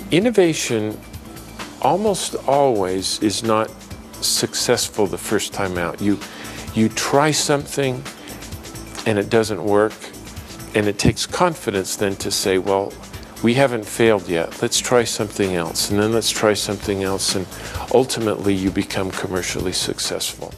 Innovation almost always is not successful the first time out. You try something and it doesn't work, and it takes confidence then to say, well, we haven't failed yet. Let's try something else, and then let's try something else, and ultimately you become commercially successful.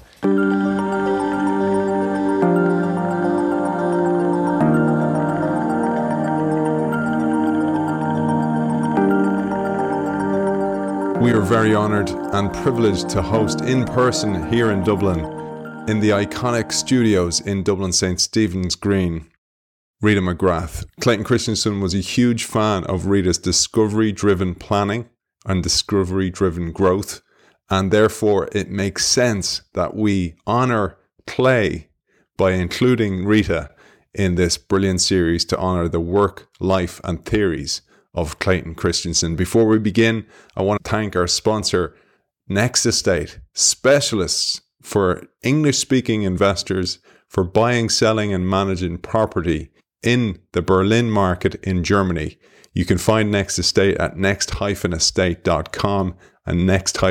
We are very honoured and privileged to host in person here in Dublin, in the iconic studios in Dublin St. Stephen's Green, Rita McGrath. Clayton Christensen was a huge fan of Rita's discovery-driven planning and discovery-driven growth, and therefore it makes sense that we honour Clay by including Rita in this brilliant series to honour the work, life and theories of Clayton Christensen. Before we begin, I want to thank our sponsor, Next Estate, specialists for English-speaking investors for buying, selling and managing property in the Berlin market in Germany. You can find Next Estate at next-estate.com and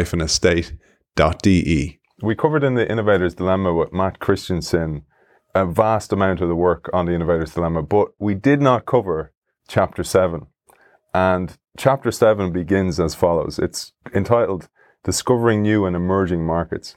next-estate.de. We covered in the Innovator's Dilemma with Matt Christensen a vast amount of the work on the Innovator's Dilemma, but we did not cover Chapter 7. And Chapter 7 begins as follows. It's entitled Discovering New and Emerging Markets.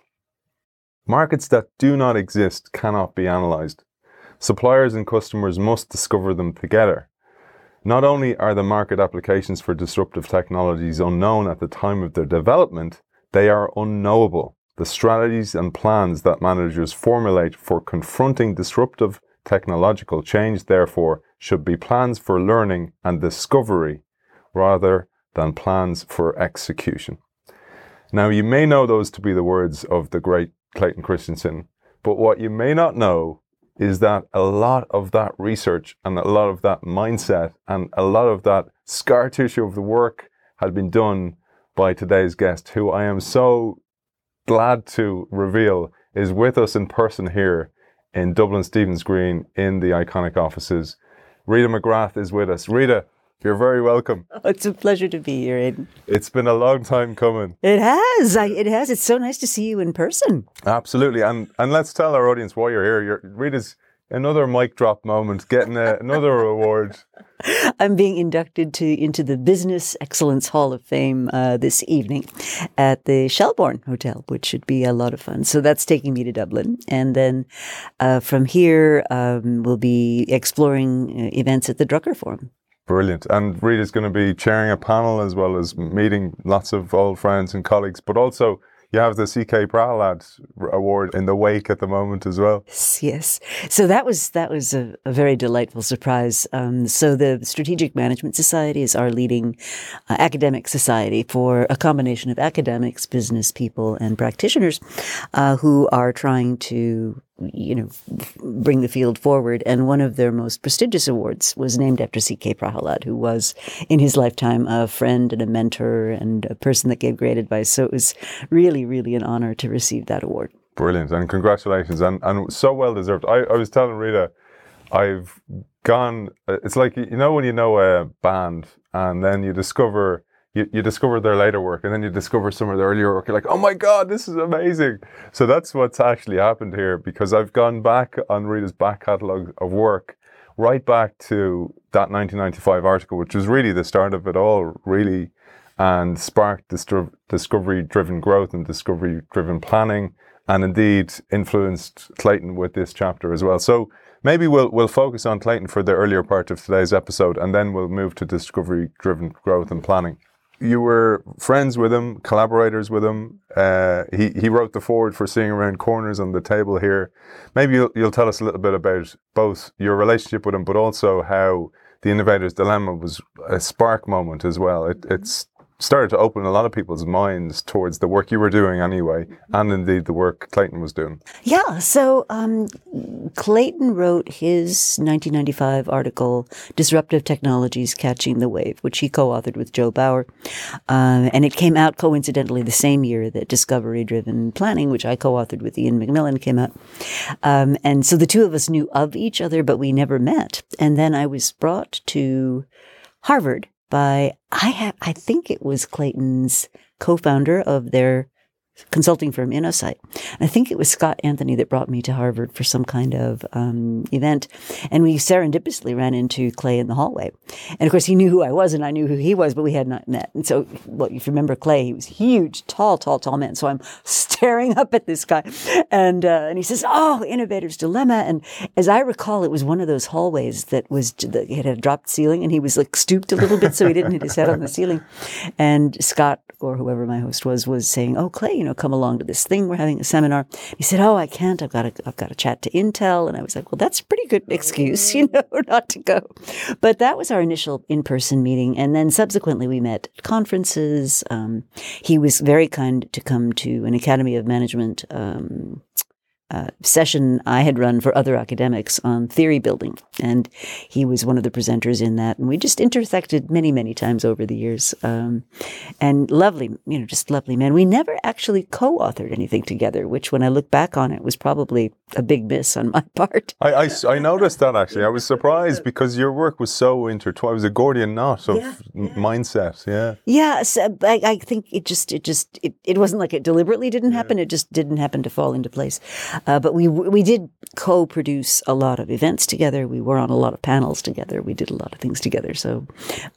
Markets that do not exist cannot be analysed. Suppliers and customers must discover them together. Not only are the market applications for disruptive technologies unknown at the time of their development, they are unknowable. The strategies and plans that managers formulate for confronting disruptive technological change, therefore, should be plans for learning and discovery rather than plans for execution. Now, you may know those to be the words of the great Clayton Christensen, but what you may not know is that a lot of that research and a lot of that mindset and a lot of that scar tissue of the work had been done by today's guest, who I am so glad to reveal is with us in person here in Dublin Stephen's Green in the iconic offices. Rita McGrath is with us. Rita, you're very welcome. Oh, it's a pleasure to be here, Aidan. It's been a long time coming. It has. It has. It's so nice to see you in person. Absolutely. And let's tell our audience why you're here. Rita's another mic drop moment, getting another award. I'm being inducted into the Business Excellence Hall of Fame this evening at the Shelbourne Hotel, which should be a lot of fun. So that's taking me to Dublin. And then from here, we'll be exploring events at the Drucker Forum. Brilliant. And Rita's going to be chairing a panel as well as meeting lots of old friends and colleagues, but also you have the C.K. Prahalad Award in the wake at the moment as well. Yes. So that was a very delightful surprise. So the Strategic Management Society is our leading academic society for a combination of academics, business people, and practitioners who are trying to bring the field forward. And one of their most prestigious awards was named after C.K. Prahalad, who was in his lifetime a friend and a mentor and a person that gave great advice. So it was really, really an honor to receive that award. Brilliant. And congratulations. And so well deserved. I was telling Rita, I've gone, it's like, when you know a band and then you discover their later work and then you discover some of their earlier work. You're like, oh my God, this is amazing. So that's what's actually happened here, because I've gone back on Rita's back catalogue of work, right back to that 1995 article, which was really the start of it all, really, and sparked discovery-driven growth and discovery-driven planning, and indeed influenced Clayton with this chapter as well. So maybe we'll focus on Clayton for the earlier part of today's episode, and then we'll move to discovery-driven growth and planning. You were friends with him, collaborators with him. He wrote the foreword for Seeing Around Corners on the table here. Maybe you'll tell us a little bit about both your relationship with him, but also how the Innovator's Dilemma was a spark moment as well. It's started to open a lot of people's minds towards the work you were doing anyway, and indeed the work Clayton was doing. Yeah, so Clayton wrote his 1995 article, Disruptive Technologies Catching the Wave, which he co-authored with Joe Bauer. And it came out coincidentally the same year that Discovery-Driven Planning, which I co-authored with Ian McMillan, came out. And so the two of us knew of each other, but we never met. And then I was brought to Harvard by, I think it was Clayton's co-founder of their consulting firm, InnoSight. I think it was Scott Anthony that brought me to Harvard for some kind of event. And we serendipitously ran into Clay in the hallway. And of course, he knew who I was and I knew who he was, but we had not met. And so, well, if you remember Clay, he was huge, tall man. So I'm staring up at this guy. And he says, "Oh, Innovator's Dilemma." And as I recall, it was one of those hallways that it had a dropped ceiling and he was like stooped a little bit so he didn't hit his head on the ceiling. And Scott, or whoever my host was saying, "Oh, Clay, come along to this thing. We're having a seminar." He said, "Oh, I can't. I've got to chat to Intel." And I was like, "Well, that's a pretty good excuse, not to go." But that was our initial in-person meeting. And then subsequently we met at conferences. He was very kind to come to an Academy of Management session I had run for other academics on theory building. And he was one of the presenters in that. And we just intersected many, many times over the years. And lovely, just lovely man. We never actually co-authored anything together, which when I look back on it was probably a big miss on my part. I noticed that actually. I was surprised because your work was so intertwined. It was a Gordian knot of mindset. Yeah. Yeah. So I think it wasn't like it deliberately didn't happen. It just didn't happen to fall into place. But we did co-produce a lot of events together. We were on a lot of panels together. We did a lot of things together. So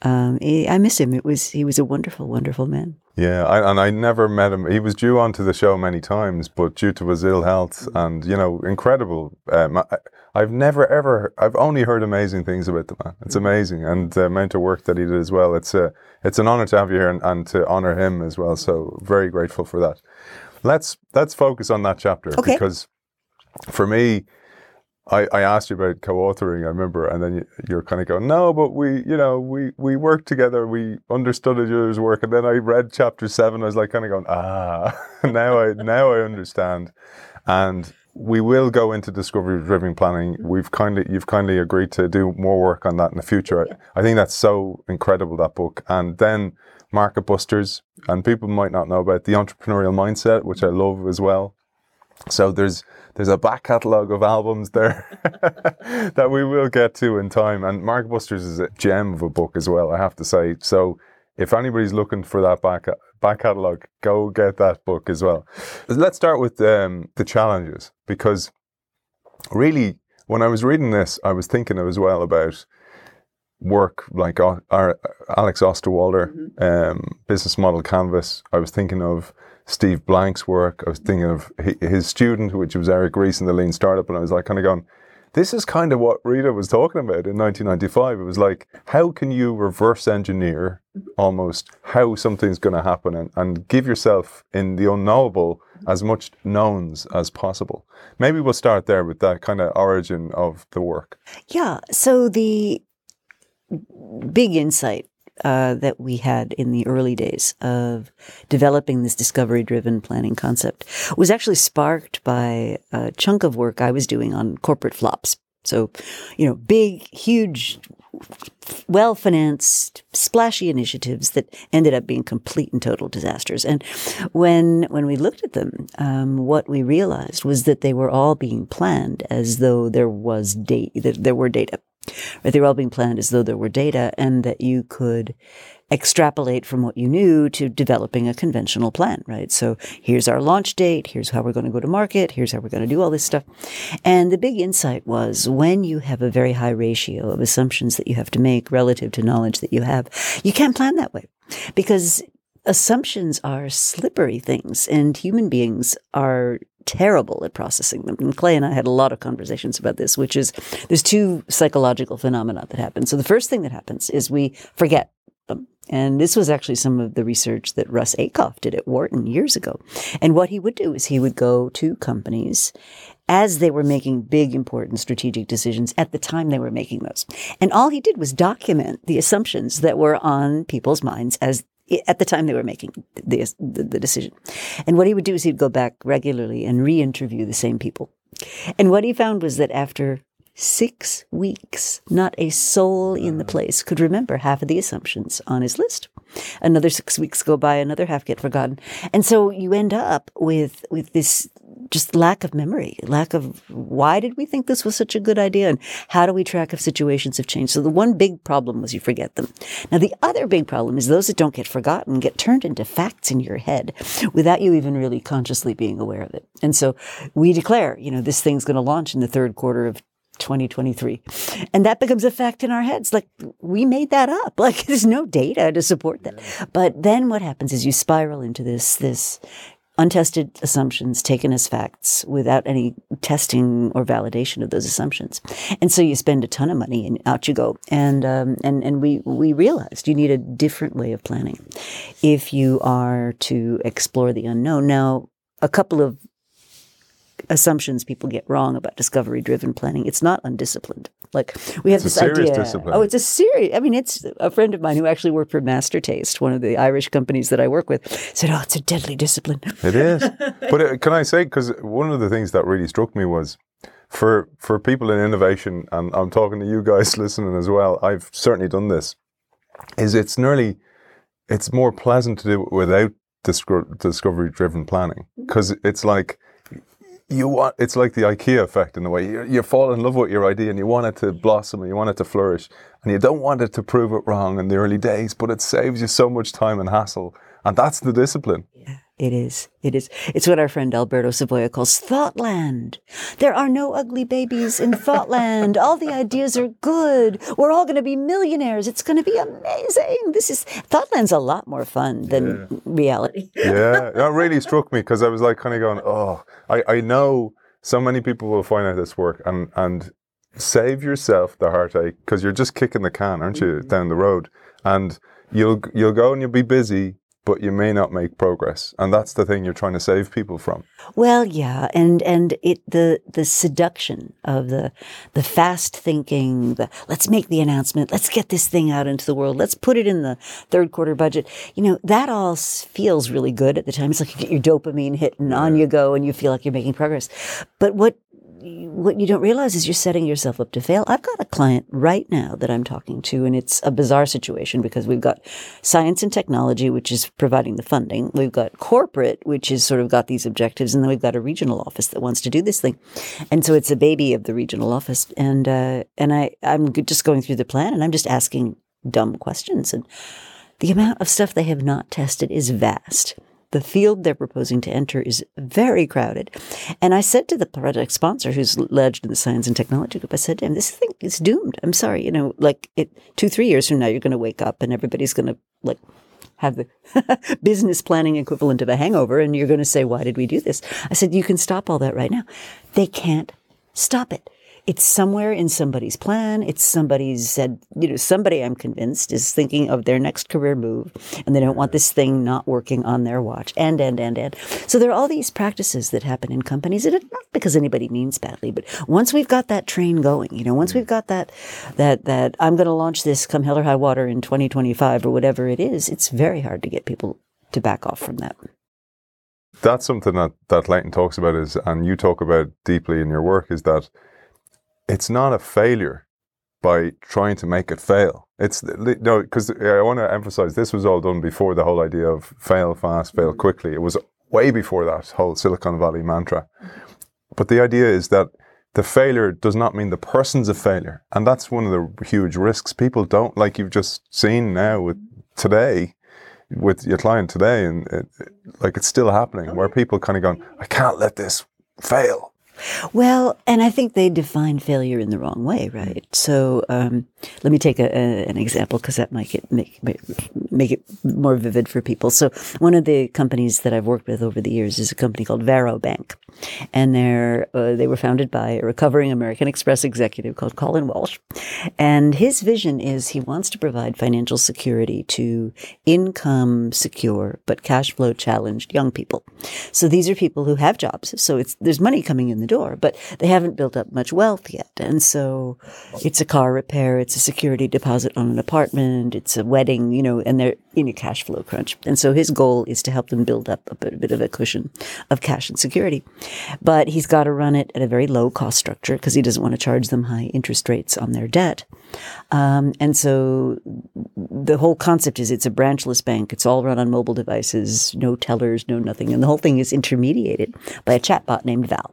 I miss him. He was a wonderful, wonderful man. Yeah, I never met him. He was due onto the show many times, but due to his ill health and, incredible. I've only heard amazing things about the man. It's amazing. And the amount of work that he did as well. It's an honor to have you here and to honor him as well. So very grateful for that. Let's focus on that chapter because for me, I asked you about co-authoring, I remember, and then you're kind of going, "No, but we worked together, we understood each other's work," and then I read chapter 7, I was like kind of going, now I understand. And we will go into discovery-driven planning. You've kindly agreed to do more work on that in the future. I think that's so incredible, that book. And then Market Busters, and people might not know about the entrepreneurial mindset, which I love as well. So there's a back catalogue of albums there that we will get to in time. And Market Busters is a gem of a book as well, I have to say. So if anybody's looking for that back catalogue, go get that book as well. Let's start with the challenges, because really, when I was reading this, I was thinking as well about work like our Alex Osterwalder, Business Model Canvas. I was thinking of Steve Blank's work. I was thinking of his student, which was Eric Ries in the Lean Startup. And I was like kind of going, this is kind of what Rita was talking about in 1995. It was like, how can you reverse engineer almost how something's going to happen and give yourself in the unknowable as much knowns as possible? Maybe we'll start there with that kind of origin of the work. Yeah. So the big insight that we had in the early days of developing this discovery-driven planning concept was actually sparked by a chunk of work I was doing on corporate flops. So, big, huge, well-financed, splashy initiatives that ended up being complete and total disasters. And when we looked at them, what we realized was that they were all being planned as though there were data. Right? They were all being planned as though there were data, and that you could extrapolate from what you knew to developing a conventional plan, right? So here's our launch date, here's how we're going to go to market, here's how we're going to do all this stuff. And the big insight was, when you have a very high ratio of assumptions that you have to make relative to knowledge that you have, you can't plan that way, because assumptions are slippery things, and human beings are terrible at processing them. And Clay and I had a lot of conversations about this, which is there's two psychological phenomena that happen. So the first thing that happens is we forget them. And this was actually some of the research that Russ Akoff did at Wharton years ago. And what he would do is he would go to companies as they were making big, important strategic decisions at the time they were making those. And all he did was document the assumptions that were on people's minds at the time they were making the decision. And what he would do is he'd go back regularly and re-interview the same people. And what he found was that after 6 weeks, not a soul in the place could remember half of the assumptions on his list. Another 6 weeks go by, another half get forgotten. And so you end up with this just lack of memory, lack of why did we think this was such a good idea, and how do we track if situations have changed? So the one big problem was you forget them. Now the other big problem is those that don't get forgotten get turned into facts in your head without you even really consciously being aware of it. And so we declare, this thing's going to launch in the third quarter of 2023. And that becomes a fact in our heads. Like, we made that up. Like, there's no data to support that. But then what happens is you spiral into this untested assumptions taken as facts without any testing or validation of those assumptions. And so you spend a ton of money and out you go. And we realized you need a different way of planning if you are to explore the unknown. Now, a couple of assumptions people get wrong about discovery-driven planning. It's not undisciplined. Like, we have this idea. Discipline. Oh, it's a serious. I mean, it's a friend of mine who actually worked for Master Taste, one of the Irish companies that I work with, said, "Oh, it's a deadly discipline." It is. But can I say, because one of the things that really struck me was for people in innovation, and I'm talking to you guys listening as well, I've certainly done this, is it's more pleasant to do it without discovery-driven planning, because it's like, it's like the IKEA effect in a way. You fall in love with your idea and you want it to blossom and you want it to flourish, and you don't want it to prove it wrong in the early days, but it saves you so much time and hassle. And that's the discipline. Yeah, it is. It is. It's what our friend Alberto Savoya calls Thoughtland. There are no ugly babies in Thoughtland. All the ideas are good. We're all going to be millionaires. It's going to be amazing. Thoughtland's a lot more fun than reality. Yeah, that really struck me, because I was like kind of going, oh, I know so many people will find out this work, and save yourself the heartache, because you're just kicking the can, aren't you, down the road? And you'll go and you'll be busy, but you may not make progress. And that's the thing you're trying to save people from. Well, yeah. And the seduction of the fast thinking, let's make the announcement, let's get this thing out into the world, let's put it in the third quarter budget. That all feels really good at the time. It's like you get your dopamine hit and on you go and you feel like you're making progress. But what you don't realize is you're setting yourself up to fail. I've got a client right now that I'm talking to, and it's a bizarre situation because we've got science and technology, which is providing the funding. We've got corporate, which has sort of got these objectives, and then we've got a regional office that wants to do this thing. And so it's a baby of the regional office. And I'm just going through the plan, and I'm just asking dumb questions. And the amount of stuff they have not tested is vast. The field they're proposing to enter is very crowded. And I said to the project sponsor, who's lodged in the science and technology group, I said to him, this thing is doomed. I'm sorry, 2-3 years from now, you're going to wake up and everybody's going to have the business planning equivalent of a hangover. And you're going to say, why did we do this? I said, you can stop all that right now. They can't stop it. It's somewhere in somebody's plan. It's somebody I'm convinced is thinking of their next career move, and they don't want this thing not working on their watch. And. So there are all these practices that happen in companies, and it's not because anybody means badly, but once we've got that train going, once we've got that I'm going to launch this come hell or high water in 2025 or whatever it is, it's very hard to get people to back off from that. That's something that Leighton talks about and you talk about deeply in your work, is that it's not a failure by trying to make it fail. Because I want to emphasize, this was all done before the whole idea of fail fast, fail quickly. It was way before that whole Silicon Valley mantra. But the idea is that the failure does not mean the person's a failure. And that's one of the huge risks. People don't, like you've just seen now with your client today, and it's still happening, where people kind of going, I can't let this fail. Well, and I think they define failure in the wrong way, right? So let me take an example, because that might make it more vivid for people. So one of the companies that I've worked with over the years is a company called Varo Bank. And they were founded by a recovering American Express executive called Colin Walsh. And his vision is he wants to provide financial security to income secure but cash flow challenged young people. So these are people who have jobs. So there's money coming in the door, but they haven't built up much wealth yet. And so it's a car repair, it's a security deposit on an apartment, it's a wedding, and they're in a cash flow crunch. And so his goal is to help them build up a bit of a cushion of cash and security. But he's got to run it at a very low cost structure because he doesn't want to charge them high interest rates on their debt. And so the whole concept is it's a branchless bank. It's all run on mobile devices, no tellers, no nothing. And the whole thing is intermediated by a chatbot named Val.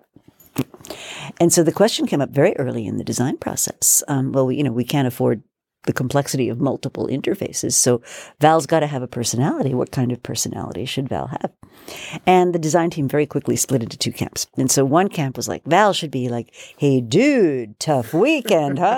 And so the question came up very early in the design process. We can't afford the complexity of multiple interfaces. So Val's got to have a personality. What kind of personality should Val have? And the design team very quickly split into two camps. And so one camp was like, Val should be like, hey, dude, tough weekend, huh?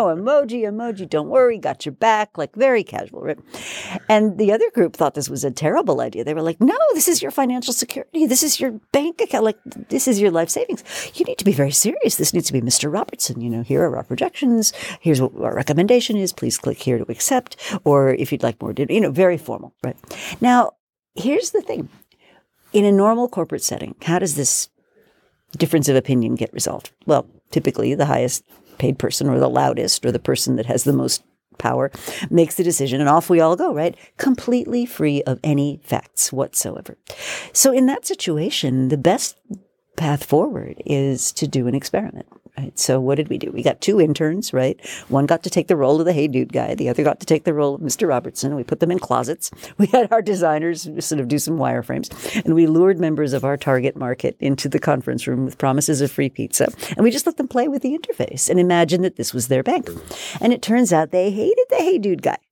Emoji, don't worry, got your back, like very casual, right? And the other group thought this was a terrible idea. They were like, no, this is your financial security. This is your bank account. Like, this is your life savings. You need to be very serious. This needs to be Mr. Robertson. Here are our projections. Here's what our recommendation is. Please click here to accept, or if you'd like more, very formal, right? Now, here's the thing. In a normal corporate setting, how does this difference of opinion get resolved? Well, typically the highest paid person or the loudest or the person that has the most power makes the decision and off we all go, right? Completely free of any facts whatsoever. So in that situation, the best path forward is to do an experiment. Right. So what did we do? We got two interns, right? One got to take the role of the hey dude guy. The other got to take the role of Mr. Robertson. We put them in closets. We had our designers sort of do some wireframes. And we lured members of our target market into the conference room with promises of free pizza. And we just let them play with the interface and imagine that this was their bank. And it turns out they hated the hey dude guy.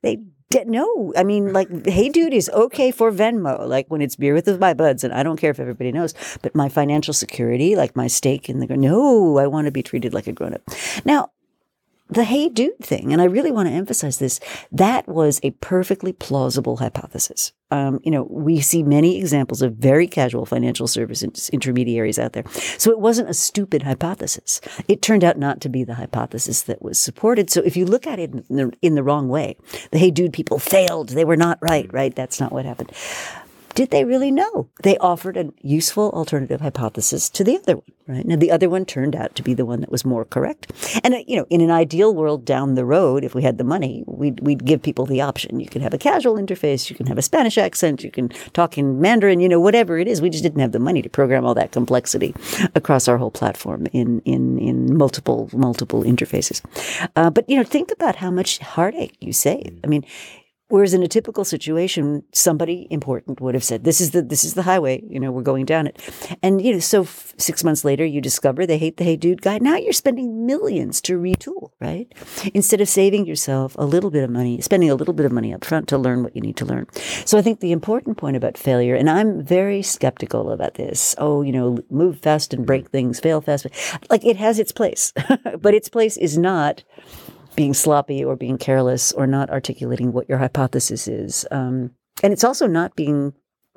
No, I mean, like, hey, dude is okay for Venmo, like when it's beer with my buds, and I don't care if everybody knows, but my financial security, like my stake in no, I want to be treated like a grown-up. Now, the hey, dude thing, and I really want to emphasize this, that was a perfectly plausible hypothesis. We see many examples of very casual financial service intermediaries out there. So it wasn't a stupid hypothesis. It turned out not to be the hypothesis that was supported. So if you look at it in the wrong way, the hey dude people failed. They were not right? That's not what happened. Did they really know? They offered a useful alternative hypothesis to the other one, right? Now, the other one turned out to be the one that was more correct. And, in an ideal world down the road, if we had the money, we'd give people the option. You can have a casual interface. You can have a Spanish accent. You can talk in Mandarin, whatever it is. We just didn't have the money to program all that complexity across our whole platform in multiple interfaces. But think about how much heartache you save. I mean, whereas in a typical situation, somebody important would have said, this is the highway, we're going down it. And, so 6 months later, you discover they hate the hey dude guy. Now you're spending millions to retool, right? Instead of saving yourself spending a little bit of money up front to learn what you need to learn. So I think the important point about failure, and I'm very skeptical about this, move fast and break things, fail fast. Like, it has its place, but its place is not being sloppy or being careless or not articulating what your hypothesis is. And it's also not being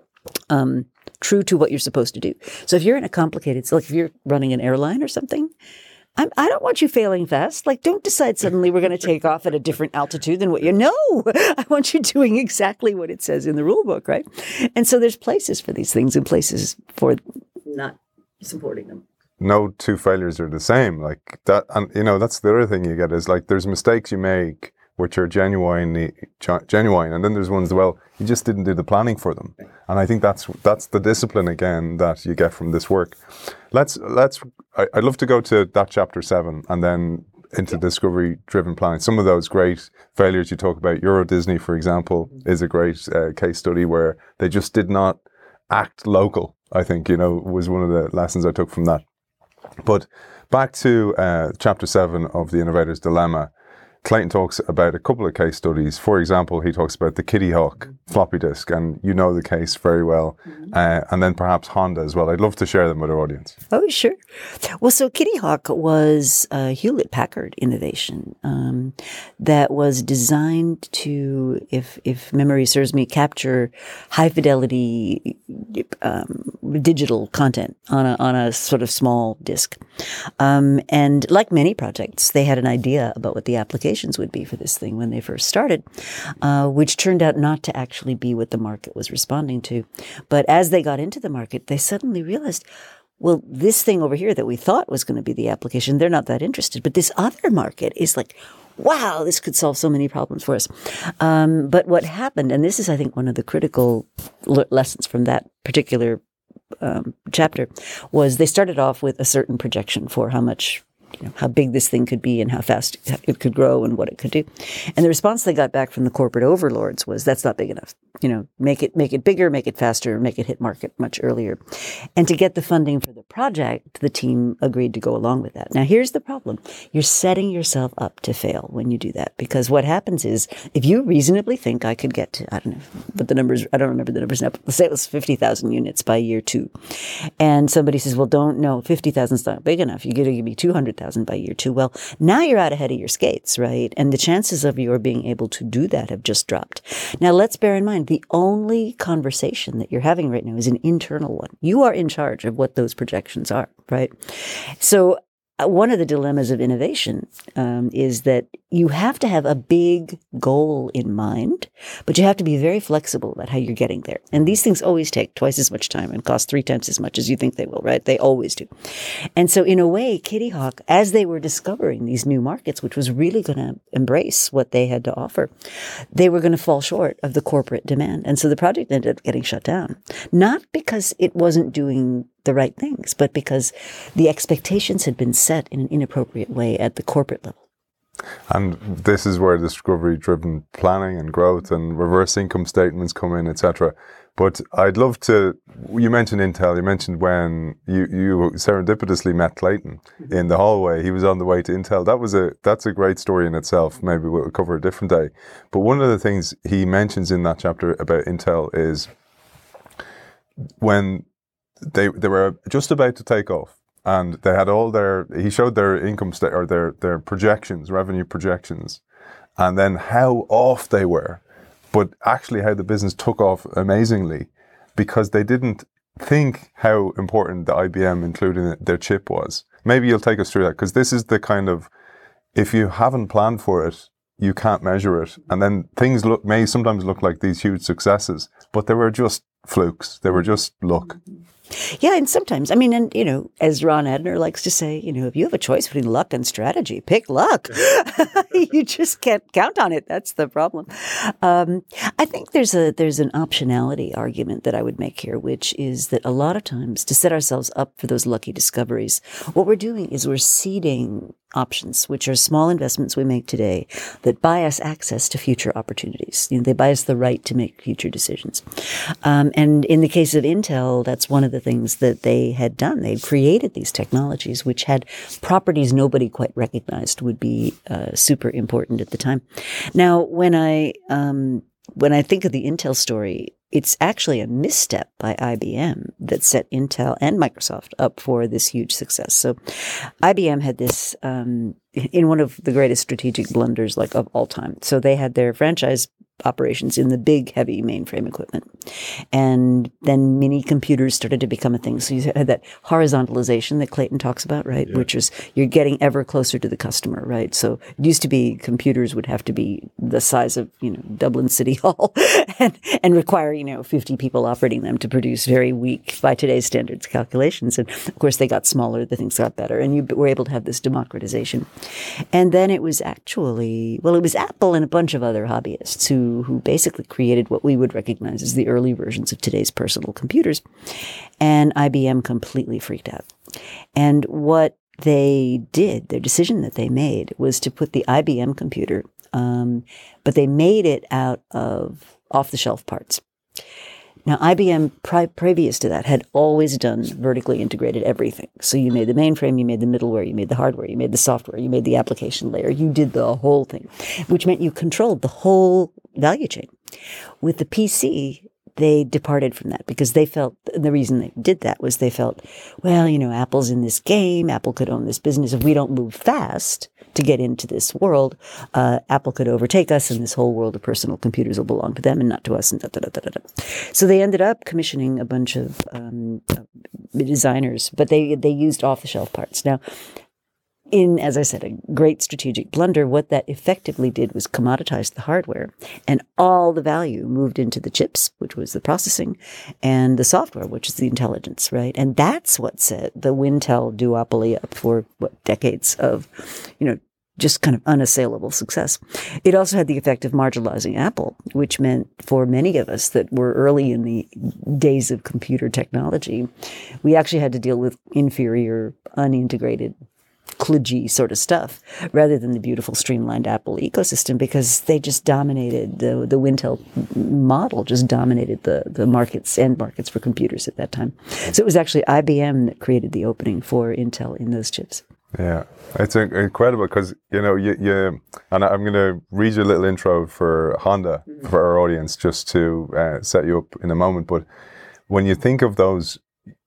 true to what you're supposed to do. So if you're in a complicated, if you're running an airline or something, I don't want you failing fast. Like, don't decide suddenly we're going to take off at a different altitude than what you know. I want you doing exactly what it says in the rule book, right? And so there's places for these things and places for not supporting them. No two failures are the same, like that. And that's the other thing you get is like there's mistakes you make which are genuine, and then there's ones, well, you just didn't do the planning for them. And I think that's the discipline again that you get from this work. I'd love to go to that chapter 7 and then into discovery driven planning. Some of those great failures you talk about, Euro Disney, for example, is a great case study where they just did not act local. I think was one of the lessons I took from that. But back to chapter 7 of The Innovator's Dilemma, Clayton talks about a couple of case studies. For example, he talks about the Kitty Hawk floppy disk, and you know the case very well, and then perhaps Honda as well. I'd love to share them with our audience. Oh, sure. Well, so Kitty Hawk was a Hewlett-Packard innovation that was designed to, if memory serves me, capture high-fidelity digital content on a sort of small disk. And like many projects, they had an idea about what the applications would be for this thing when they first started, which turned out not to actually be what the market was responding to. But as they got into the market, they suddenly realized, well, this thing over here that we thought was going to be the application, they're not that interested. But this other market is like, wow, this could solve so many problems for us. But what happened, and this is, I think, one of the critical lessons from that particular chapter was they started off with a certain projection for how much, how big this thing could be and how fast it could grow and what it could do. And the response they got back from the corporate overlords was, that's not big enough. Make it bigger, make it faster, make it hit market much earlier. And to get the funding for the project, the team agreed to go along with that. Now, here's the problem. You're setting yourself up to fail when you do that, because what happens is, if you reasonably think I could get to, I don't know, but the numbers, I don't remember the numbers now, but let's say it was 50,000 units by year 2. And somebody says, well, don't know, 50,000 is not big enough. You got to give me 200,000 by year 2. Well, now you're out ahead of your skates, right? And the chances of your being able to do that have just dropped. Now, let's bear in mind, the only conversation that you're having right now is an internal one. You are in charge of what those projections are, right? So one of the dilemmas of innovation is that you have to have a big goal in mind, but you have to be very flexible about how you're getting there. And these things always take twice as much time and cost 3 times as much as you think they will, right? They always do. And so in a way, Kitty Hawk, as they were discovering these new markets, which was really going to embrace what they had to offer, they were going to fall short of the corporate demand. And so the project ended up getting shut down, not because it wasn't doing the right things, but because the expectations had been set in an inappropriate way at the corporate level. And this is where discovery-driven planning and growth and reverse income statements come in, etc. But I'd love to, you mentioned Intel, you mentioned when you serendipitously met Clayton in the hallway. He was on the way to Intel. That's a great story in itself. Maybe we'll cover a different day. But one of the things he mentions in that chapter about Intel is when they were just about to take off, and they had he showed their income or their projections, revenue projections, and then how off they were, but actually how the business took off amazingly, because they didn't think how important the IBM including their chip was. Maybe you'll take us through that, because this is the kind of, if you haven't planned for it, you can't measure it. And then things may sometimes look like these huge successes, but they were just flukes. They were just luck. Yeah, and sometimes, I mean, and, as Ron Adner likes to say, if you have a choice between luck and strategy, pick luck. You just can't count on it. That's the problem. I think there's an optionality argument that I would make here, which is that a lot of times to set ourselves up for those lucky discoveries, what we're doing is we're seeding options, which are small investments we make today that buy us access to future opportunities. They buy us the right to make future decisions. And in the case of Intel, that's one of the things that they had done. They'd created these technologies which had properties nobody quite recognized would be super important at the time. Now, when I think of the Intel story, it's actually a misstep by IBM that set Intel and Microsoft up for this huge success. So IBM had this in one of the greatest strategic blunders of all time. So they had their franchise operations in the big, heavy mainframe equipment. And then mini computers started to become a thing. So you had that horizontalization that Clayton talks about, right? Yeah. Which is you're getting ever closer to the customer, right? So it used to be computers would have to be the size of, Dublin City Hall and require, 50 people operating them to produce very weak, by today's standards, calculations. And of course, they got smaller, the things got better, and you were able to have this democratization. And then it was actually, it was Apple and a bunch of other hobbyists who basically created what we would recognize as the early versions of today's personal computers. And IBM completely freaked out. And what they did, their decision that they made, was to put the IBM computer, but they made it out of off-the-shelf parts. Now, IBM, previous to that, had always done vertically integrated everything. So you made the mainframe, you made the middleware, you made the hardware, you made the software, you made the application layer. You did the whole thing, which meant you controlled the whole value chain. With the PC, they departed from that because they felt, the reason they did that was they felt, Apple's in this game, Apple could own this business. If we don't move fast to get into this world, Apple could overtake us and this whole world of personal computers will belong to them and not to us. And So they ended up commissioning a bunch of designers, but they used off-the-shelf parts. Now, as I said, a great strategic blunder, what that effectively did was commoditize the hardware, and all the value moved into the chips, which was the processing, and the software, which is the intelligence, right? And that's what set the Wintel duopoly up for decades of, just kind of unassailable success. It also had the effect of marginalizing Apple, which meant for many of us that were early in the days of computer technology, we actually had to deal with inferior, unintegrated, kludgy sort of stuff rather than the beautiful streamlined Apple ecosystem, because they just dominated, the Wintel model just dominated the end markets for computers at that time. So it was actually IBM that created the opening for Intel in those chips. Yeah, it's incredible because, you know, you and I'm going to read you a little intro for Honda for our audience just to set you up in a moment. But when you think of those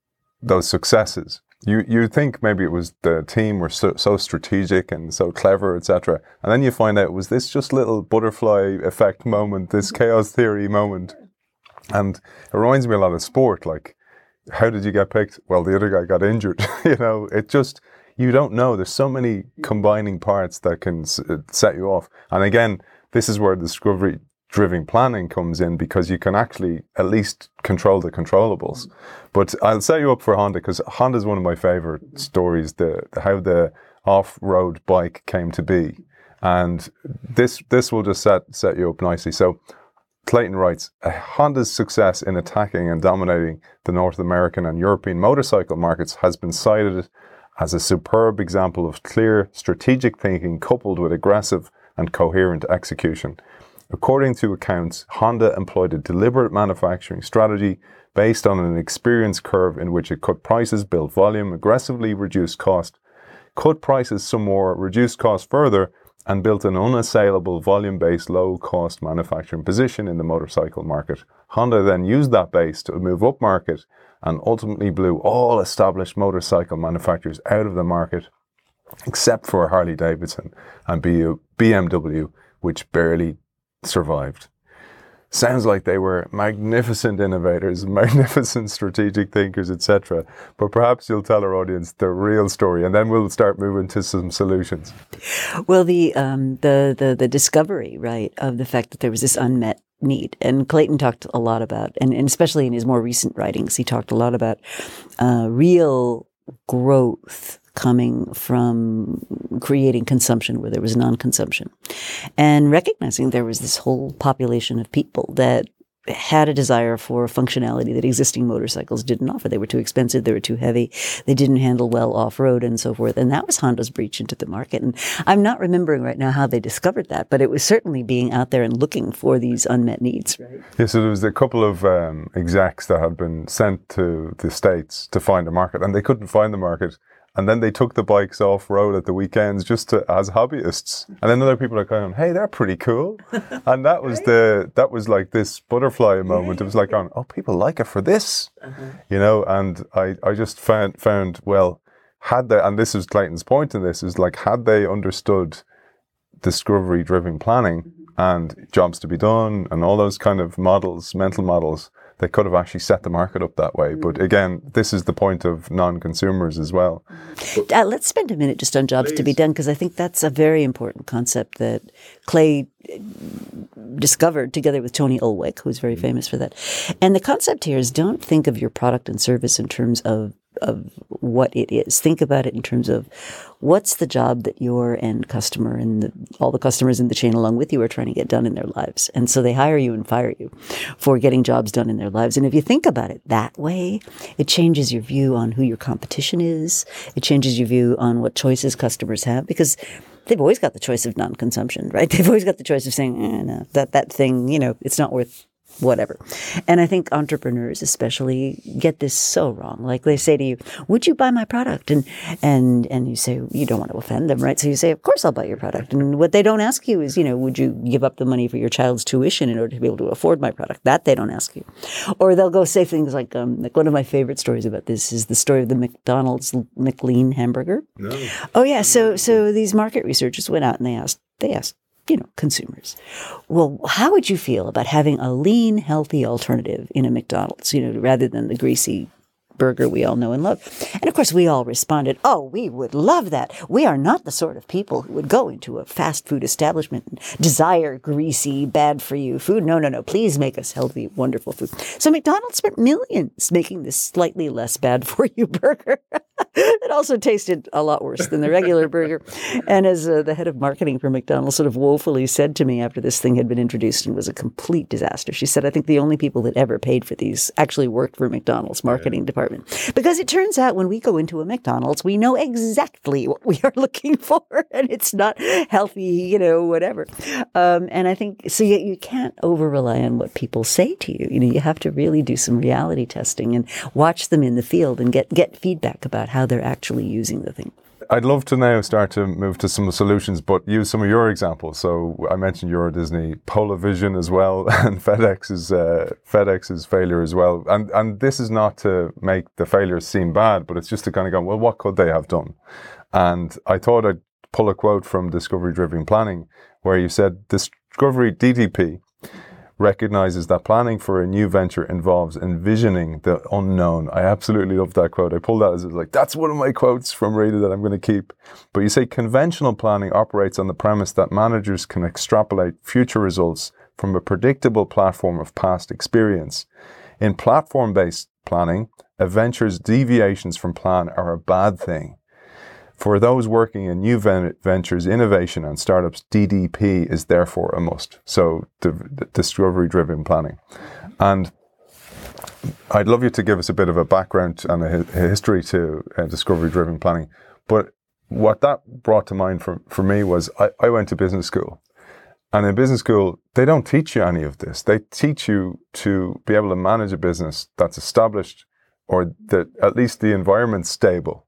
successes, you think maybe it was the team were so strategic and so clever, etc. And then you find out it was this just little butterfly effect moment, this chaos theory moment. And it reminds me a lot of sport. Like, how did you get picked? Well, the other guy got injured. You know, it just... You don't know. There's so many combining parts that can set you off. And again, this is where discovery-driven planning comes in, because you can actually at least control the controllables. But I'll set you up for Honda, because Honda is one of my favorite stories, how the off-road bike came to be. And this will just set you up nicely. So Clayton writes, Honda's success in attacking and dominating the North American and European motorcycle markets has been cited as a superb example of clear strategic thinking coupled with aggressive and coherent execution. According to accounts, Honda employed a deliberate manufacturing strategy based on an experience curve in which it cut prices, built volume, aggressively reduced cost, cut prices some more, reduced cost further, and built an unassailable volume-based low-cost manufacturing position in the motorcycle market. Honda then used that base to move up market and ultimately blew all established motorcycle manufacturers out of the market, except for Harley-Davidson and BMW, which barely survived. Sounds like they were magnificent innovators, magnificent strategic thinkers, etc. But perhaps you'll tell our audience the real story, and then we'll start moving to some solutions. Well, the discovery, right, of the fact that there was this unmet need, and Clayton talked a lot about, and especially in his more recent writings, he talked a lot about real growth coming from creating consumption where there was non-consumption, and recognizing there was this whole population of people that had a desire for functionality that existing motorcycles didn't offer. They were too expensive, they were too heavy, they didn't handle well off-road and so forth. And that was Honda's breach into the market. And I'm not remembering right now how they discovered that, but it was certainly being out there and looking for these unmet needs. Right? Yeah, so there was a couple of execs that had been sent to the States to find a market, and they couldn't find the market. And then they took the bikes off-road at the weekends just as hobbyists. And then other people are going, hey, they're pretty cool. And that was like this butterfly moment. It was like, oh, people like it for this, you know. And I just found, well, had they, and this is Clayton's point in this, is like, had they understood discovery-driven planning and jobs to be done and all those kind of models, mental models, they could have actually set the market up that way. But again, this is the point of non-consumers as well. Let's spend a minute just on jobs to be done, because I think that's a very important concept that Clay discovered together with Tony Ulwick, who's very famous for that. And the concept here is, don't think of your product and service in terms of what it is. Think about it in terms of what's the job that your end customer and all the customers in the chain along with you are trying to get done in their lives. And so they hire you and fire you for getting jobs done in their lives. And if you think about it that way, it changes your view on who your competition is. It changes your view on what choices customers have, because they've always got the choice of non-consumption, right? They've always got the choice of saying, no, that thing, you know, it's not worth whatever. And I think entrepreneurs especially get this so wrong. Like, they say to you, would you buy my product? And you say, you don't want to offend them, right? So you say, of course I'll buy your product. And what they don't ask you is, you know, would you give up the money for your child's tuition in order to be able to afford my product? That they don't ask you. Or they'll go say things like one of my favorite stories about this is the story of the McDonald's McLean hamburger. No. Oh yeah. So these market researchers went out and they asked, you know, consumers, well, how would you feel about having a lean, healthy alternative in a McDonald's, you know, rather than the greasy burger we all know and love? And of course, we all responded, oh, we would love that. We are not the sort of people who would go into a fast food establishment and desire greasy, bad for you food. No. Please make us healthy, wonderful food. So McDonald's spent millions making this slightly less bad for you burger. It also tasted a lot worse than the regular burger. And as the head of marketing for McDonald's sort of woefully said to me after this thing had been introduced and was a complete disaster, she said, I think the only people that ever paid for these actually worked for McDonald's marketing department. Because it turns out when we go into a McDonald's, we know exactly what we are looking for, and it's not healthy, whatever. And I think, so you can't over-rely on what people say to you. You have to really do some reality testing and watch them in the field and get feedback about how they're actually using the thing. I'd love to now start to move to some solutions, but use some of your examples. So I mentioned Euro Disney, Polavision as well, and FedEx's failure as well. And this is not to make the failures seem bad, but it's just to kind of go, well, what could they have done? And I thought I'd pull a quote from Discovery Driven Planning, where you said, Discovery DDP recognizes that planning for a new venture involves envisioning the unknown. I absolutely love that quote. I pulled that as like, that's one of my quotes from Rita that I'm going to keep. But you say conventional planning operates on the premise that managers can extrapolate future results from a predictable platform of past experience. In platform-based planning, a venture's deviations from plan are a bad thing. For those working in new ventures, innovation and startups, DDP is therefore a must. So the discovery-driven planning. And I'd love you to give us a bit of a background and a history to discovery-driven planning. But what that brought to mind for me was I went to business school. And in business school, they don't teach you any of this. They teach you to be able to manage a business that's established, or that at least the environment's stable.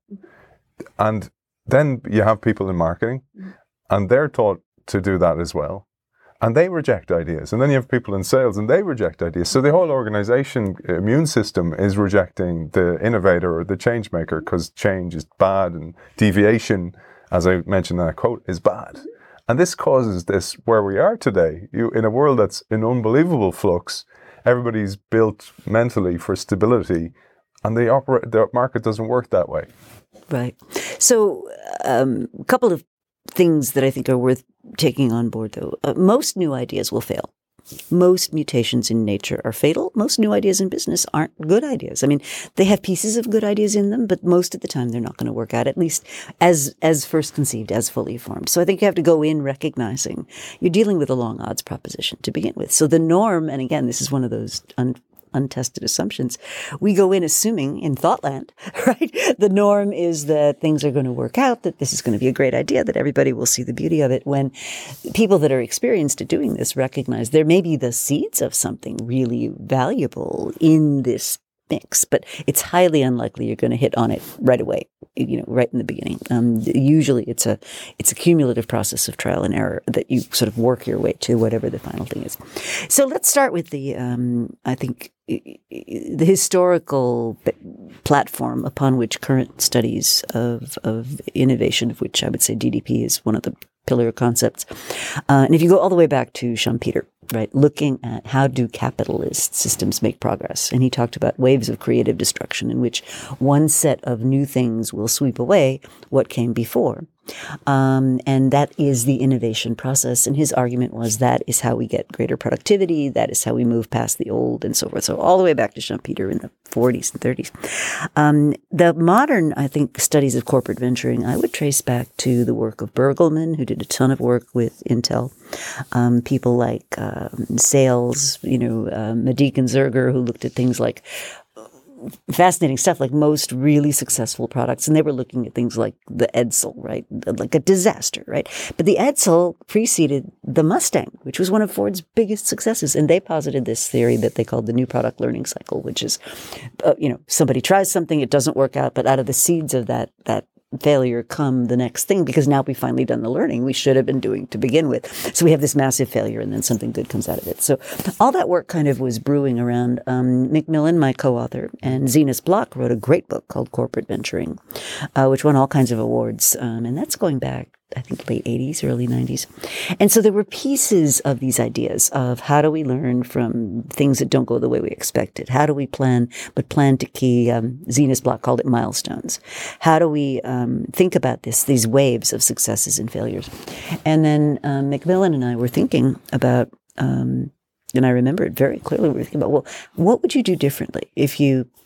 And then you have people in marketing, and they're taught to do that as well. And they reject ideas. And then you have people in sales, and they reject ideas. So the whole organization immune system is rejecting the innovator or the change maker, because change is bad and deviation, as I mentioned in that quote, is bad. And this causes this where we are today. In a world that's in unbelievable flux, everybody's built mentally for stability, and the market doesn't work that way. Right. So a couple of things that I think are worth taking on board, though. Most new ideas will fail. Most mutations in nature are fatal. Most new ideas in business aren't good ideas. I mean, they have pieces of good ideas in them, but most of the time they're not going to work out, at least as first conceived, as fully formed. So I think you have to go in recognizing you're dealing with a long odds proposition to begin with. So the norm, and again, this is one of those untested assumptions. We go in assuming in Thoughtland, right? The norm is that things are going to work out, that this is going to be a great idea, that everybody will see the beauty of it, when people that are experienced at doing this recognize there may be the seeds of something really valuable in this mix, but it's highly unlikely you're going to hit on it right away, right in the beginning. Usually it's a cumulative process of trial and error that you sort of work your way to whatever the final thing is. So let's start with the, I think, the historical platform upon which current studies of innovation, of which I would say DDP is one of the pillar concepts. And if you go all the way back to Schumpeter, right, looking at how do capitalist systems make progress. And he talked about waves of creative destruction in which one set of new things will sweep away what came before. And that is the innovation process. And his argument was that is how we get greater productivity. That is how we move past the old and so forth. So all the way back to Schumpeter in the 40s and 30s. The modern, I think, studies of corporate venturing, I would trace back to the work of Bergelman, who did a ton of work with Intel. People like Sales, Medik and Zerger, who looked at things like fascinating stuff, like most really successful products. And they were looking at things like the Edsel, right? Like a disaster, right? But the Edsel preceded the Mustang, which was one of Ford's biggest successes. And they posited this theory that they called the new product learning cycle, which is, somebody tries something, it doesn't work out, but out of the seeds of that failure come the next thing, because now we've finally done the learning we should have been doing to begin with. So we have this massive failure, and then something good comes out of it. So all that work kind of was brewing around. Macmillan, my co-author, and Zenas Block wrote a great book called Corporate Venturing, which won all kinds of awards. And that's going back, I think, late 80s, early 90s. And so there were pieces of these ideas of how do we learn from things that don't go the way we expected? How do we plan, but plan to key, Zenas Block called it milestones. How do we think about these waves of successes and failures? And then Macmillan and I were thinking about, and I remember it very clearly, we were thinking about, well, what would you do differently if you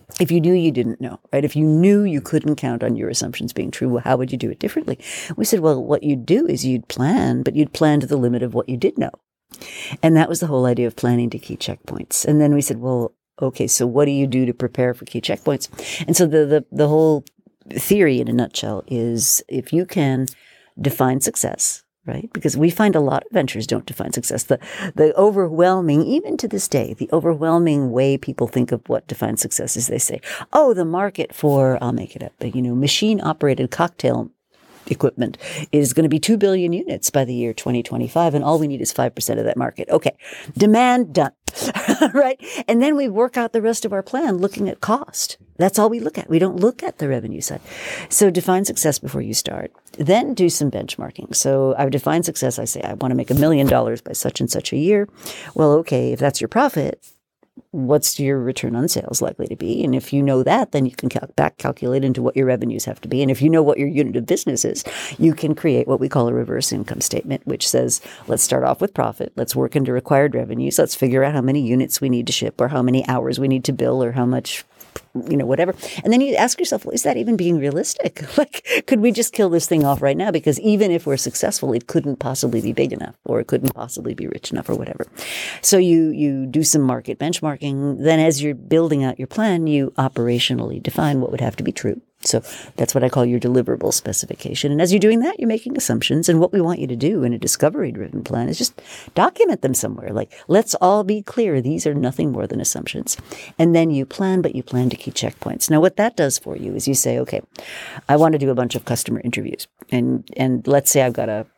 If you knew you didn't know, right? If you knew you couldn't count on your assumptions being true, well, how would you do it differently? We said, well, what you'd do is you'd plan, but you'd plan to the limit of what you did know. And that was the whole idea of planning to key checkpoints. And then we said, well, okay, so what do you do to prepare for key checkpoints? And so the whole theory in a nutshell is if you can define success, right? Because we find a lot of ventures don't define success. The overwhelming, even to this day, the overwhelming way people think of what defines success is they say, oh, the market for, I'll make it up, but, machine-operated cocktail equipment is going to be 2 billion units by the year 2025, and all we need is 5% of that market. Okay, demand done, right? And then we work out the rest of our plan looking at cost. That's all we look at. We don't look at the revenue side. So define success before you start. Then do some benchmarking. So I've defined success. I say, I want to make $1 million by such and such a year. Well, okay, if that's your profit, what's your return on sales likely to be? And if you know that, then you can back calculate into what your revenues have to be. And if you know what your unit of business is, you can create what we call a reverse income statement, which says, let's start off with profit. Let's work into required revenues. Let's figure out how many units we need to ship or how many hours we need to bill or how much, whatever. And then you ask yourself, well, is that even being realistic? Like, could we just kill this thing off right now? Because even if we're successful, it couldn't possibly be big enough or it couldn't possibly be rich enough or whatever. So you do some market benchmarking. Then as you're building out your plan, you operationally define what would have to be true. So that's what I call your deliverable specification. And as you're doing that, you're making assumptions. And what we want you to do in a discovery-driven plan is just document them somewhere. Like, let's all be clear. These are nothing more than assumptions. And then you plan, but you plan to key checkpoints. Now, what that does for you is you say, okay, I want to do a bunch of customer interviews. And let's say I've got a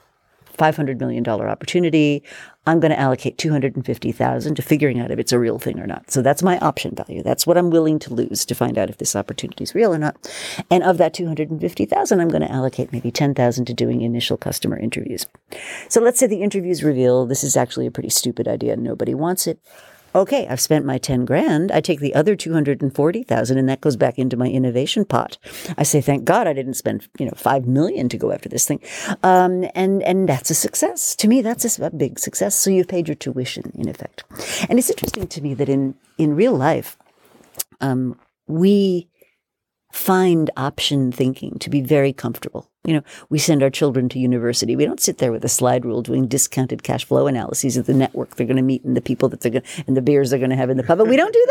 $500 million opportunity. I'm going to allocate $250,000 to figuring out if it's a real thing or not. So that's my option value. That's what I'm willing to lose to find out if this opportunity is real or not. And of that $250,000, I'm going to allocate maybe $10,000 to doing initial customer interviews. So let's say the interviews reveal this is actually a pretty stupid idea and nobody wants it. Okay, I've spent my 10 grand. I take the other 240,000 and that goes back into my innovation pot. I say, thank God I didn't spend, 5 million to go after this thing. And that's a success. To me, that's a big success. So you've paid your tuition in effect. And it's interesting to me that in real life, we find option thinking to be very comfortable. We send our children to university. We don't sit there with a slide rule doing discounted cash flow analyses of the network they're going to meet and the people that they're going to, and the beers they're going to have in the pub. But we don't do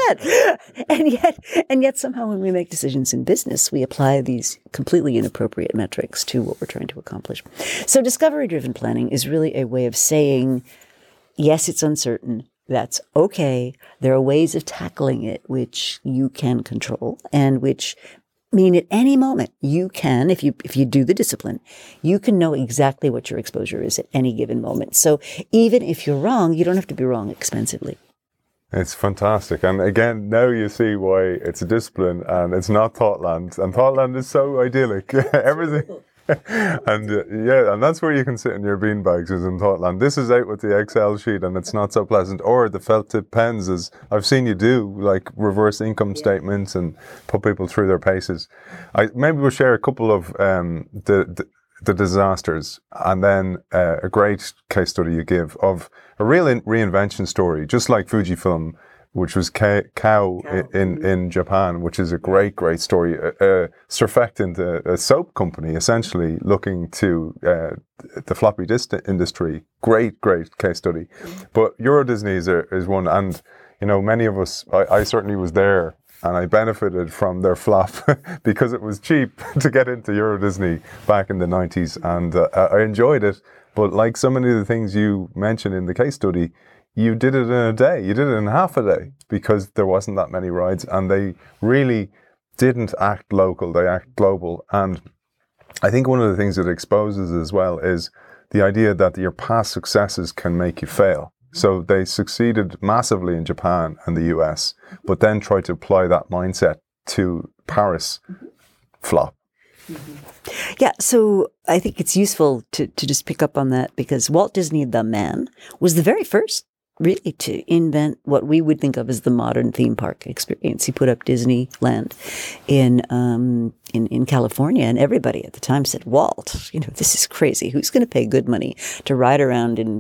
that. And yet somehow when we make decisions in business, we apply these completely inappropriate metrics to what we're trying to accomplish. So discovery-driven planning is really a way of saying, yes, it's uncertain. That's okay. There are ways of tackling it which you can control and which mean at any moment you can, if you do the discipline, you can know exactly what your exposure is at any given moment. So even if you're wrong, you don't have to be wrong expensively. It's fantastic. And again, now you see why it's a discipline and it's not Thoughtland. And Thoughtland is so idyllic. Everything. And and that's where you can sit in your beanbags is in Thoughtland. This is out with the Excel sheet and it's not so pleasant. Or the felt tip pens, as I've seen you do, like reverse income statements and put people through their paces. Maybe we'll share a couple of the disasters and then a great case study you give of a real reinvention story, just like Fujifilm, which was Kao in Japan, which is a great story. Surfactant, a soap company, essentially looking to the floppy disk industry. Great case study. But Euro Disney is one, and many of us, I certainly was there, and I benefited from their flop because it was cheap to get into Euro Disney back in the 90s, and I enjoyed it. But like so many of the things you mentioned in the case study, you did it in a day. You did it in half a day because there wasn't that many rides and they really didn't act local. They act global. And I think one of the things it exposes as well is the idea that your past successes can make you fail. So they succeeded massively in Japan and the US, but then tried to apply that mindset to Paris. Flop. Yeah, so I think it's useful to just pick up on that because Walt Disney, the man, was the very first really to invent what we would think of as the modern theme park experience. He put up Disneyland in California, and everybody at the time said, "Walt, this is crazy. Who's going to pay good money to ride around in,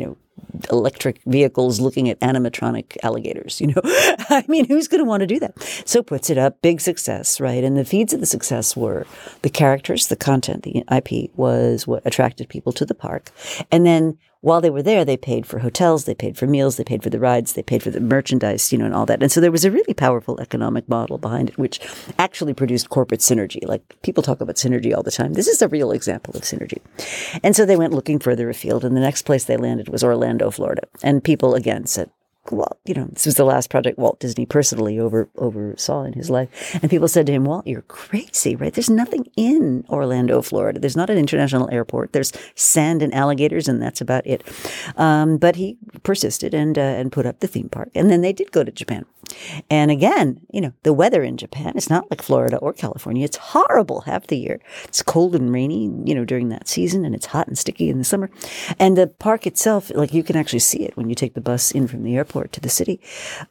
electric vehicles looking at animatronic alligators, I mean, who's going to want to do that?" So puts it up, big success, right? And the feeds of the success were the characters, the content, the IP was what attracted people to the park. And then while they were there, they paid for hotels, they paid for meals, they paid for the rides, they paid for the merchandise, and all that. And so there was a really powerful economic model behind it, which actually produced corporate synergy. Like, people talk about synergy all the time. This is a real example of synergy. And so they went looking further afield, and the next place they landed was Orlando, Florida. And people again said, well, this was the last project Walt Disney personally oversaw in his life. And people said to him, "Walt, you're crazy, right? There's nothing in Orlando, Florida. There's not an international airport. There's sand and alligators, and that's about it." But he persisted and put up the theme park. And then they did go to Japan. And again, the weather in Japan is not like Florida or California. It's horrible half the year. It's cold and rainy, during that season, and it's hot and sticky in the summer. And the park itself, like, you can actually see it when you take the bus in from the airport to the city.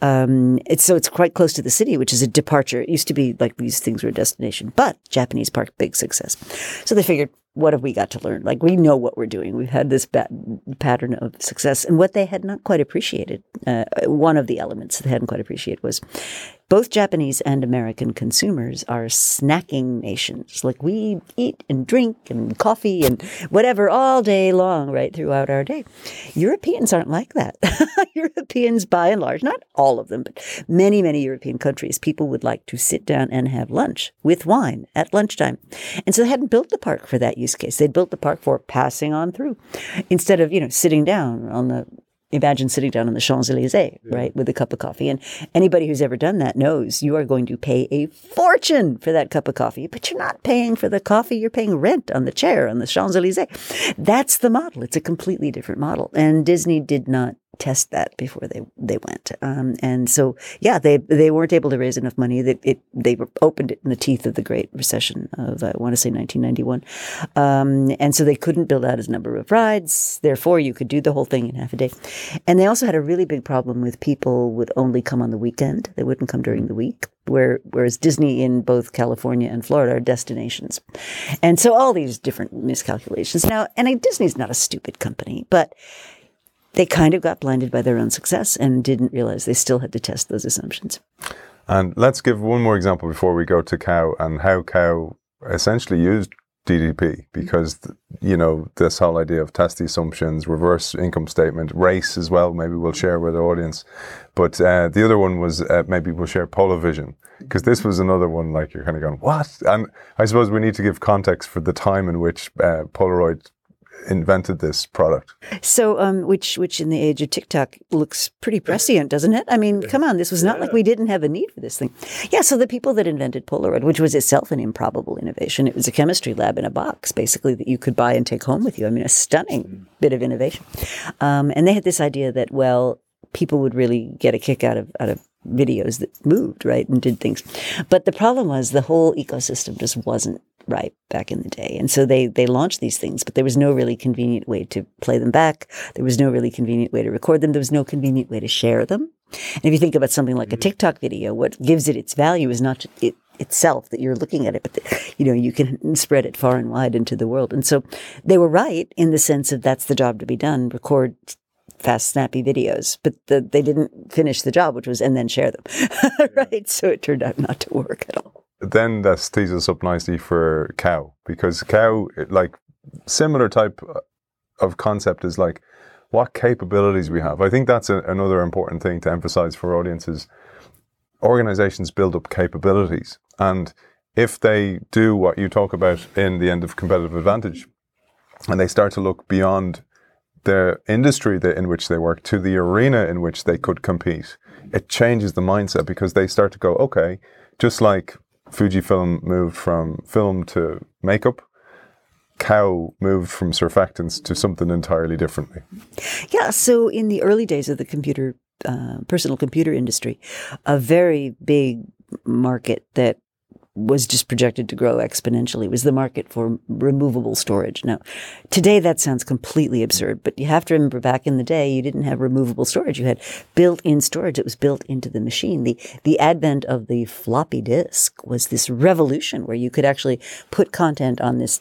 It's quite close to the city, which is a departure. It used to be like these things were a destination, but Japanese park, big success. So they figured, what have we got to learn? Like, we know what we're doing. We've had this pattern of success. And what they had not quite appreciated, one of the elements they hadn't quite appreciated was both Japanese and American consumers are snacking nations. Like, we eat and drink and coffee and whatever all day long, right, throughout our day. Europeans aren't like that. Europeans, by and large, not all of them, but many, many European countries, people would like to sit down and have lunch with wine at lunchtime. And so they hadn't built the park for that use case. They'd built the park for passing on through. Instead of, sitting down on the Imagine sitting down on the Champs-Élysées, right, with a cup of coffee. And anybody who's ever done that knows you are going to pay a fortune for that cup of coffee, but you're not paying for the coffee. You're paying rent on the chair on the Champs-Élysées. That's the model. It's a completely different model. And Disney did not test that before they went. And so, yeah, they weren't able to raise enough money. They opened it in the teeth of the Great Recession of, I want to say, 1991. And so they couldn't build out as number of rides. Therefore, you could do the whole thing in half a day. And they also had a really big problem with people would only come on the weekend. They wouldn't come during the week, whereas Disney in both California and Florida are destinations. And so all these different miscalculations. Now, and Disney's not a stupid company, but they kind of got blinded by their own success and didn't realize they still had to test those assumptions. And let's give one more example before we go to Cow and how Cow essentially used DDP, because, this whole idea of test the assumptions, reverse income statement, race as well, maybe we'll share with the audience. But the other one was maybe we'll share Polavision, because this was another one like you're kind of going, what? And I suppose we need to give context for the time in which Polaroid invented this product. So, which in the age of TikTok looks pretty prescient, doesn't it? I mean, come on, this was not like we didn't have a need for this thing. Yeah, so the people that invented Polaroid, which was itself an improbable innovation, it was a chemistry lab in a box, basically, that you could buy and take home with you. I mean, a stunning bit of innovation. And they had this idea that, well, people would really get a kick out of videos that moved, right, and did things. But the problem was the whole ecosystem just wasn't right back in the day. And so they launched these things, but there was no really convenient way to play them back. There was no really convenient way to record them. There was no convenient way to share them. And if you think about something like a TikTok video, what gives it its value is not it itself that you're looking at it, but you can spread it far and wide into the world. And so they were right in the sense of that's the job to be done, record fast, snappy videos, but they didn't finish the job, which was, and then share them. Right. So it turned out not to work at all. Then that tees us up nicely for Cow, because Cow, like, similar type of concept is like what capabilities we have. I think that's another important thing to emphasize for audiences. Organizations build up capabilities, and if they do what you talk about in the end of competitive advantage, and they start to look beyond the industry in which they work to the arena in which they could compete, it changes the mindset, because they start to go, okay, just like Fujifilm moved from film to makeup, Cow moved from surfactants to something entirely differently. Yeah, so in the early days of the personal computer industry, a very big market that was just projected to grow exponentially, was the market for removable storage. Now, today that sounds completely absurd, but you have to remember back in the day, you didn't have removable storage. You had built-in storage. It was built into the machine. The advent of the floppy disk was this revolution where you could actually put content on this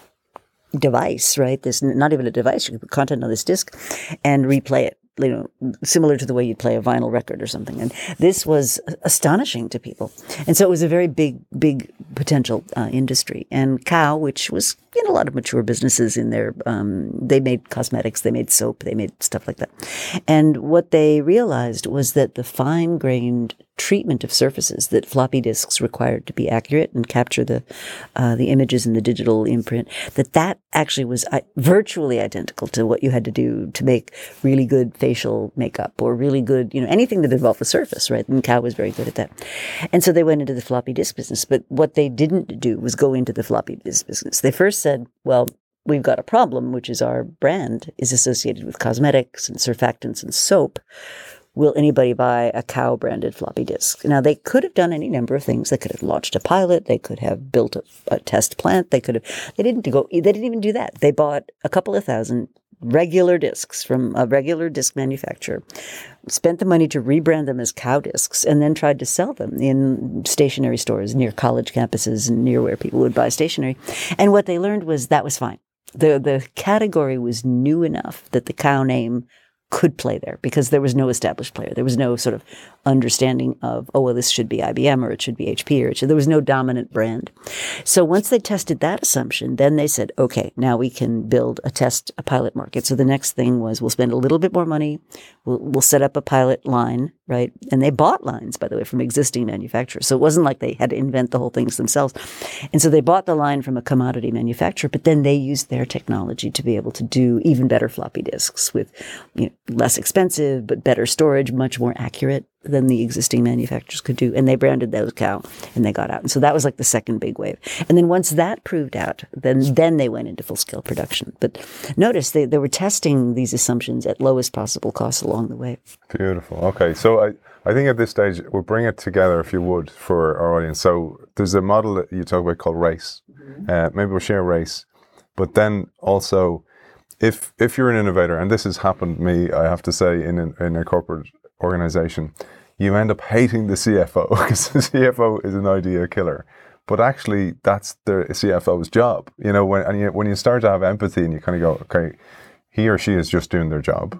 device, right? This, not even a device, you could put content on this disk and replay it, similar to the way you'd play a vinyl record or something. And this was astonishing to people. And so it was a very big potential industry. And Kao, which was in a lot of mature businesses in there, they made cosmetics, they made soap, they made stuff like that. And what they realized was that the fine-grained treatment of surfaces that floppy disks required to be accurate and capture the images in the digital imprint, that actually was virtually identical to what you had to do to make really good facial makeup or really good, anything that involved the surface, right? And Kao was very good at that. And so they went into the floppy disk business. But what they didn't do was go into the floppy disk business. They first said, well, we've got a problem, which is our brand is associated with cosmetics and surfactants and soap. Will anybody buy a Kao branded floppy disk? Now, they could have done any number of things. They could have launched a pilot. They could have built a test plant. They didn't even do that. They bought a couple of thousand regular discs from a regular disc manufacturer, spent the money to rebrand them as Kao discs, and then tried to sell them in stationery stores near college campuses and near where people would buy stationery. And what they learned was that was fine. The category was new enough that the Kao name could play there because there was no established player. There was no sort of understanding of, oh, well, this should be IBM or it should be HP there was no dominant brand. So once they tested that assumption, then they said, okay, now we can build a pilot market. So the next thing was we'll spend a little bit more money. We'll set up a pilot line, right? And they bought lines, by the way, from existing manufacturers. So it wasn't like they had to invent the whole things themselves. And so they bought the line from a commodity manufacturer, but then they used their technology to be able to do even better floppy disks with, less expensive, but better storage, much more accurate than the existing manufacturers could do. And they branded those Kao and they got out. And so that was like the second big wave. And then once that proved out, then they went into full scale production. But notice they were testing these assumptions at lowest possible cost along the way. Beautiful. Okay. So I think at this stage, we'll bring it together, if you would, for our audience. So there's a model that you talk about called RACE. Maybe we'll share RACE. But then also, if you're an innovator, and this has happened to me, I have to say, in a corporate organization, you end up hating the CFO because the CFO is an idea killer. But actually, that's the CFO's job. When you start to have empathy and you kind of go, okay, he or she is just doing their job.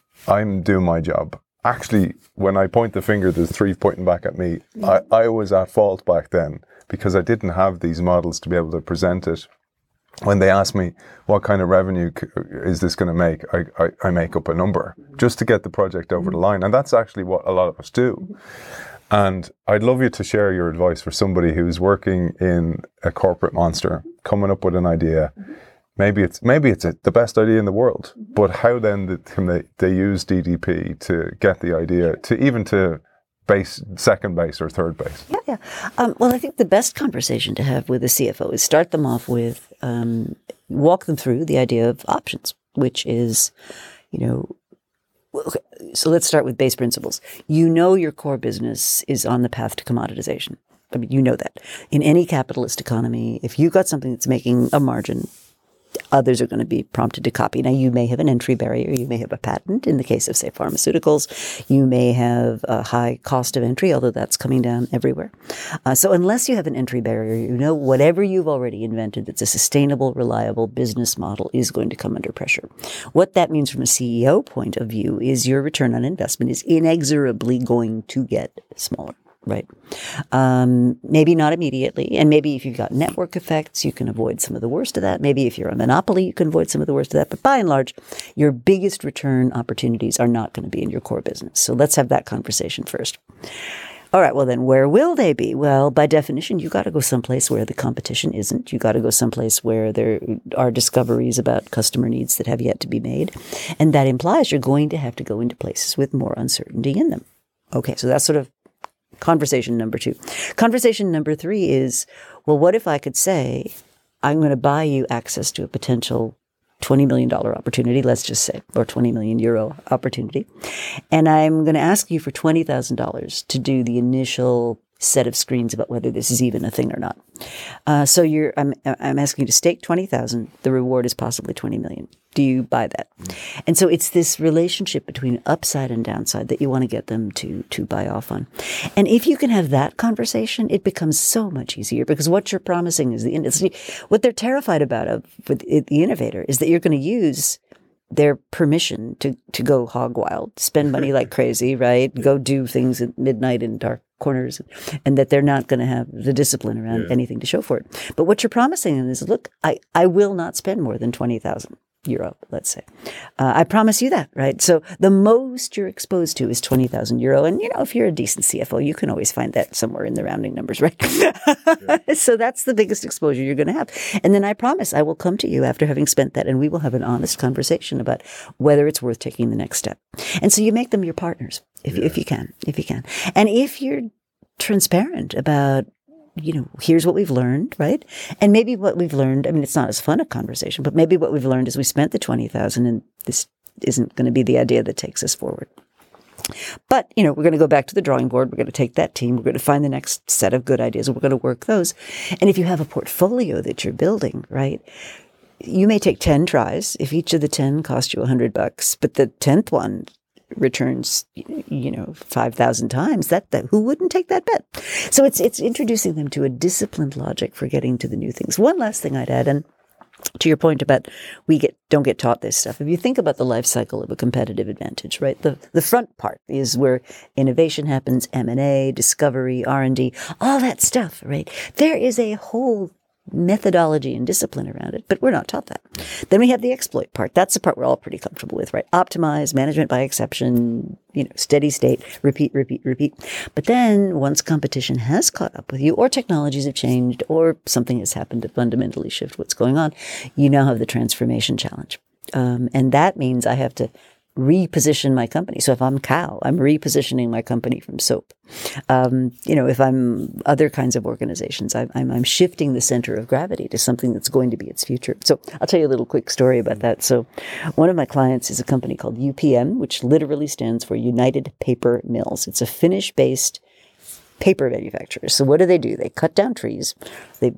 I'm doing my job. Actually, when I point the finger, there's three pointing back at me. I was at fault back then because I didn't have these models to be able to present it. When they ask me, what kind of revenue is this going to make, I make up a number just to get the project over the line. And that's actually what a lot of us do. And I'd love you to share your advice for somebody who's working in a corporate monster, coming up with an idea. Maybe it's the best idea in the world, but how then can they use DDP to get the idea to second base or third base? Yeah. Well, I think the best conversation to have with a CFO is start them off with, walk them through the idea of options, which is, so let's start with base principles. Your core business is on the path to commoditization. I mean, you know that. In any capitalist economy, if you've got something that's making a margin, others are going to be prompted to copy. Now, you may have an entry barrier. You may have a patent. In the case of, say, pharmaceuticals, you may have a high cost of entry, although that's coming down everywhere. So unless you have an entry barrier, whatever you've already invented that's a sustainable, reliable business model is going to come under pressure. What that means from a CEO point of view is your return on investment is inexorably going to get smaller. Right. Maybe not immediately. And maybe if you've got network effects, you can avoid some of the worst of that. Maybe if you're a monopoly, you can avoid some of the worst of that. But by and large, your biggest return opportunities are not going to be in your core business. So let's have that conversation first. All right. Well, then where will they be? Well, by definition, you got to go someplace where the competition isn't. You got to go someplace where there are discoveries about customer needs that have yet to be made. And that implies you're going to have to go into places with more uncertainty in them. Okay. So that's sort of conversation number 2. Conversation number 3 is, well, what if I could say, I'm going to buy you access to a potential $20 million opportunity, let's just say, or 20 million euro opportunity. And I'm going to ask you for $20,000 to do the initial set of screens about whether this is even a thing or not. So I'm asking you to stake 20,000. The reward is possibly 20 million. Do you buy that? And so it's this relationship between upside and downside that you want to get them to buy off on. And if you can have that conversation, it becomes so much easier, because what you're promising is the industry. What they're terrified about with the innovator is that you're going to use their permission to go hog wild, spend money like crazy, right? Go do things at midnight in dark corners, and that they're not going to have the discipline around anything to show for it. But what you're promising them is, look, I will not spend more than 20,000 euro, let's say. I promise you that, right? So the most you're exposed to is 20,000 euro. And, if you're a decent CFO, you can always find that somewhere in the rounding numbers, right? So that's the biggest exposure you're going to have. And then I promise I will come to you after having spent that, and we will have an honest conversation about whether it's worth taking the next step. And so you make them your partners if you can. And if you're transparent about, here's what we've learned, right? And maybe what we've learned, it's not as fun a conversation, but maybe what we've learned is we spent the 20,000 and this isn't going to be the idea that takes us forward. But, we're going to go back to the drawing board. We're going to take that team. We're going to find the next set of good ideas, and we're going to work those. And if you have a portfolio that you're building, right, you may take 10 tries. If each of the 10 cost you $100, but the 10th one returns, 5,000 times, that who wouldn't take that bet? So it's introducing them to a disciplined logic for getting to the new things. One last thing I'd add, and to your point about don't get taught this stuff. If you think about the life cycle of a competitive advantage, right? The front part is where innovation happens, M&A, discovery, R&D, all that stuff, right? There is a whole methodology and discipline around it, but we're not taught that. Then we have the exploit part. That's the part we're all pretty comfortable with, right? Optimize, management by exception, steady state, repeat. But then once competition has caught up with you, or technologies have changed, or something has happened to fundamentally shift what's going on, you now have the transformation challenge. And that means I have to reposition my company. So if I'm Cow, I'm repositioning my company from soap. If I'm other kinds of organizations, I'm shifting the center of gravity to something that's going to be its future. So I'll tell you a little quick story about that. So one of my clients is a company called UPM, which literally stands for United Paper Mills. It's a Finnish-based paper manufacturers. So what do? They cut down trees. They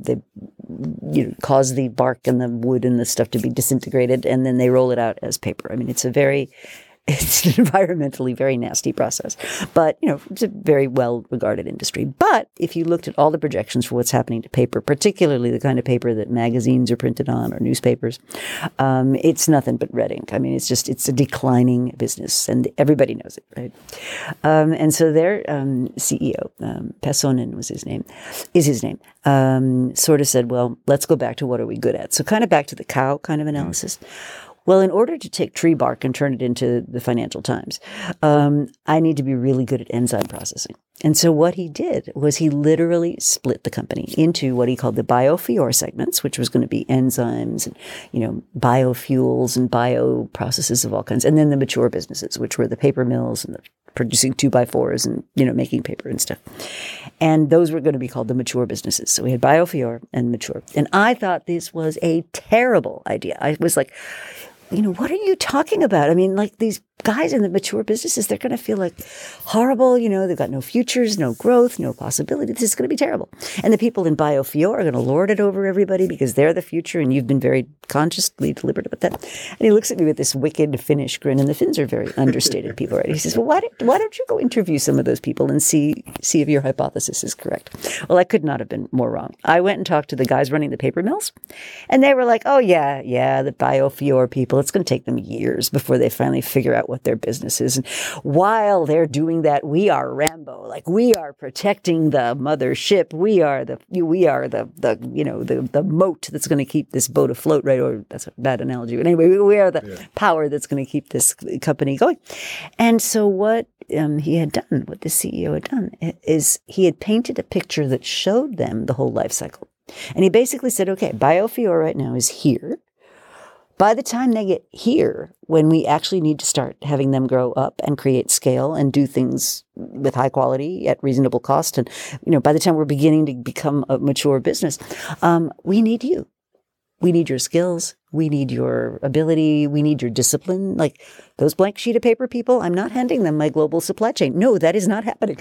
cause the bark and the wood and the stuff to be disintegrated, and then they roll it out as paper. It's an environmentally very nasty process, but it's a very well regarded industry. But if you looked at all the projections for what's happening to paper, particularly the kind of paper that magazines are printed on or newspapers, it's nothing but red ink. It's a declining business, and everybody knows it, right? And so their CEO, Pessonen is his name, sort of said, well, let's go back to what are we good at? So kind of back to the Cow kind of analysis. Well, in order to take tree bark and turn it into the Financial Times, I need to be really good at enzyme processing. And so what he did was he literally split the company into what he called the BioFior segments, which was going to be enzymes and, biofuels and bioprocesses of all kinds. And then the mature businesses, which were the paper mills and the producing 2x4s and, making paper and stuff. And those were going to be called the mature businesses. So we had BioFior and mature. And I thought this was a terrible idea. I was like, what are you talking about? These guys in the mature businesses, they're going to feel like horrible. They've got no futures, no growth, no possibility. This is going to be terrible. And the people in BioFior are going to lord it over everybody because they're the future, and you've been very consciously deliberate about that. And he looks at me with this wicked Finnish grin, and the Finns are very understated people, right? He says, well, why don't you go interview some of those people and see if your hypothesis is correct? Well, I could not have been more wrong. I went and talked to the guys running the paper mills, and they were like, oh, yeah, the BioFior people, it's going to take them years before they finally figure out what their business is. And while they're doing that, we are Rambo. We are protecting the mothership. We are the moat that's going to keep this boat afloat, right? Or that's a bad analogy. But anyway, we are the power that's going to keep this company going. And so what he had done, what the CEO had done, is he had painted a picture that showed them the whole life cycle. And he basically said, okay, BioFior right now is here. By the time they get here, when we actually need to start having them grow up and create scale and do things with high quality at reasonable cost, and by the time we're beginning to become a mature business, we need you. We need your skills. We need your ability. We need your discipline. Like those blank sheet of paper people, I'm not handing them my global supply chain. No, that is not happening.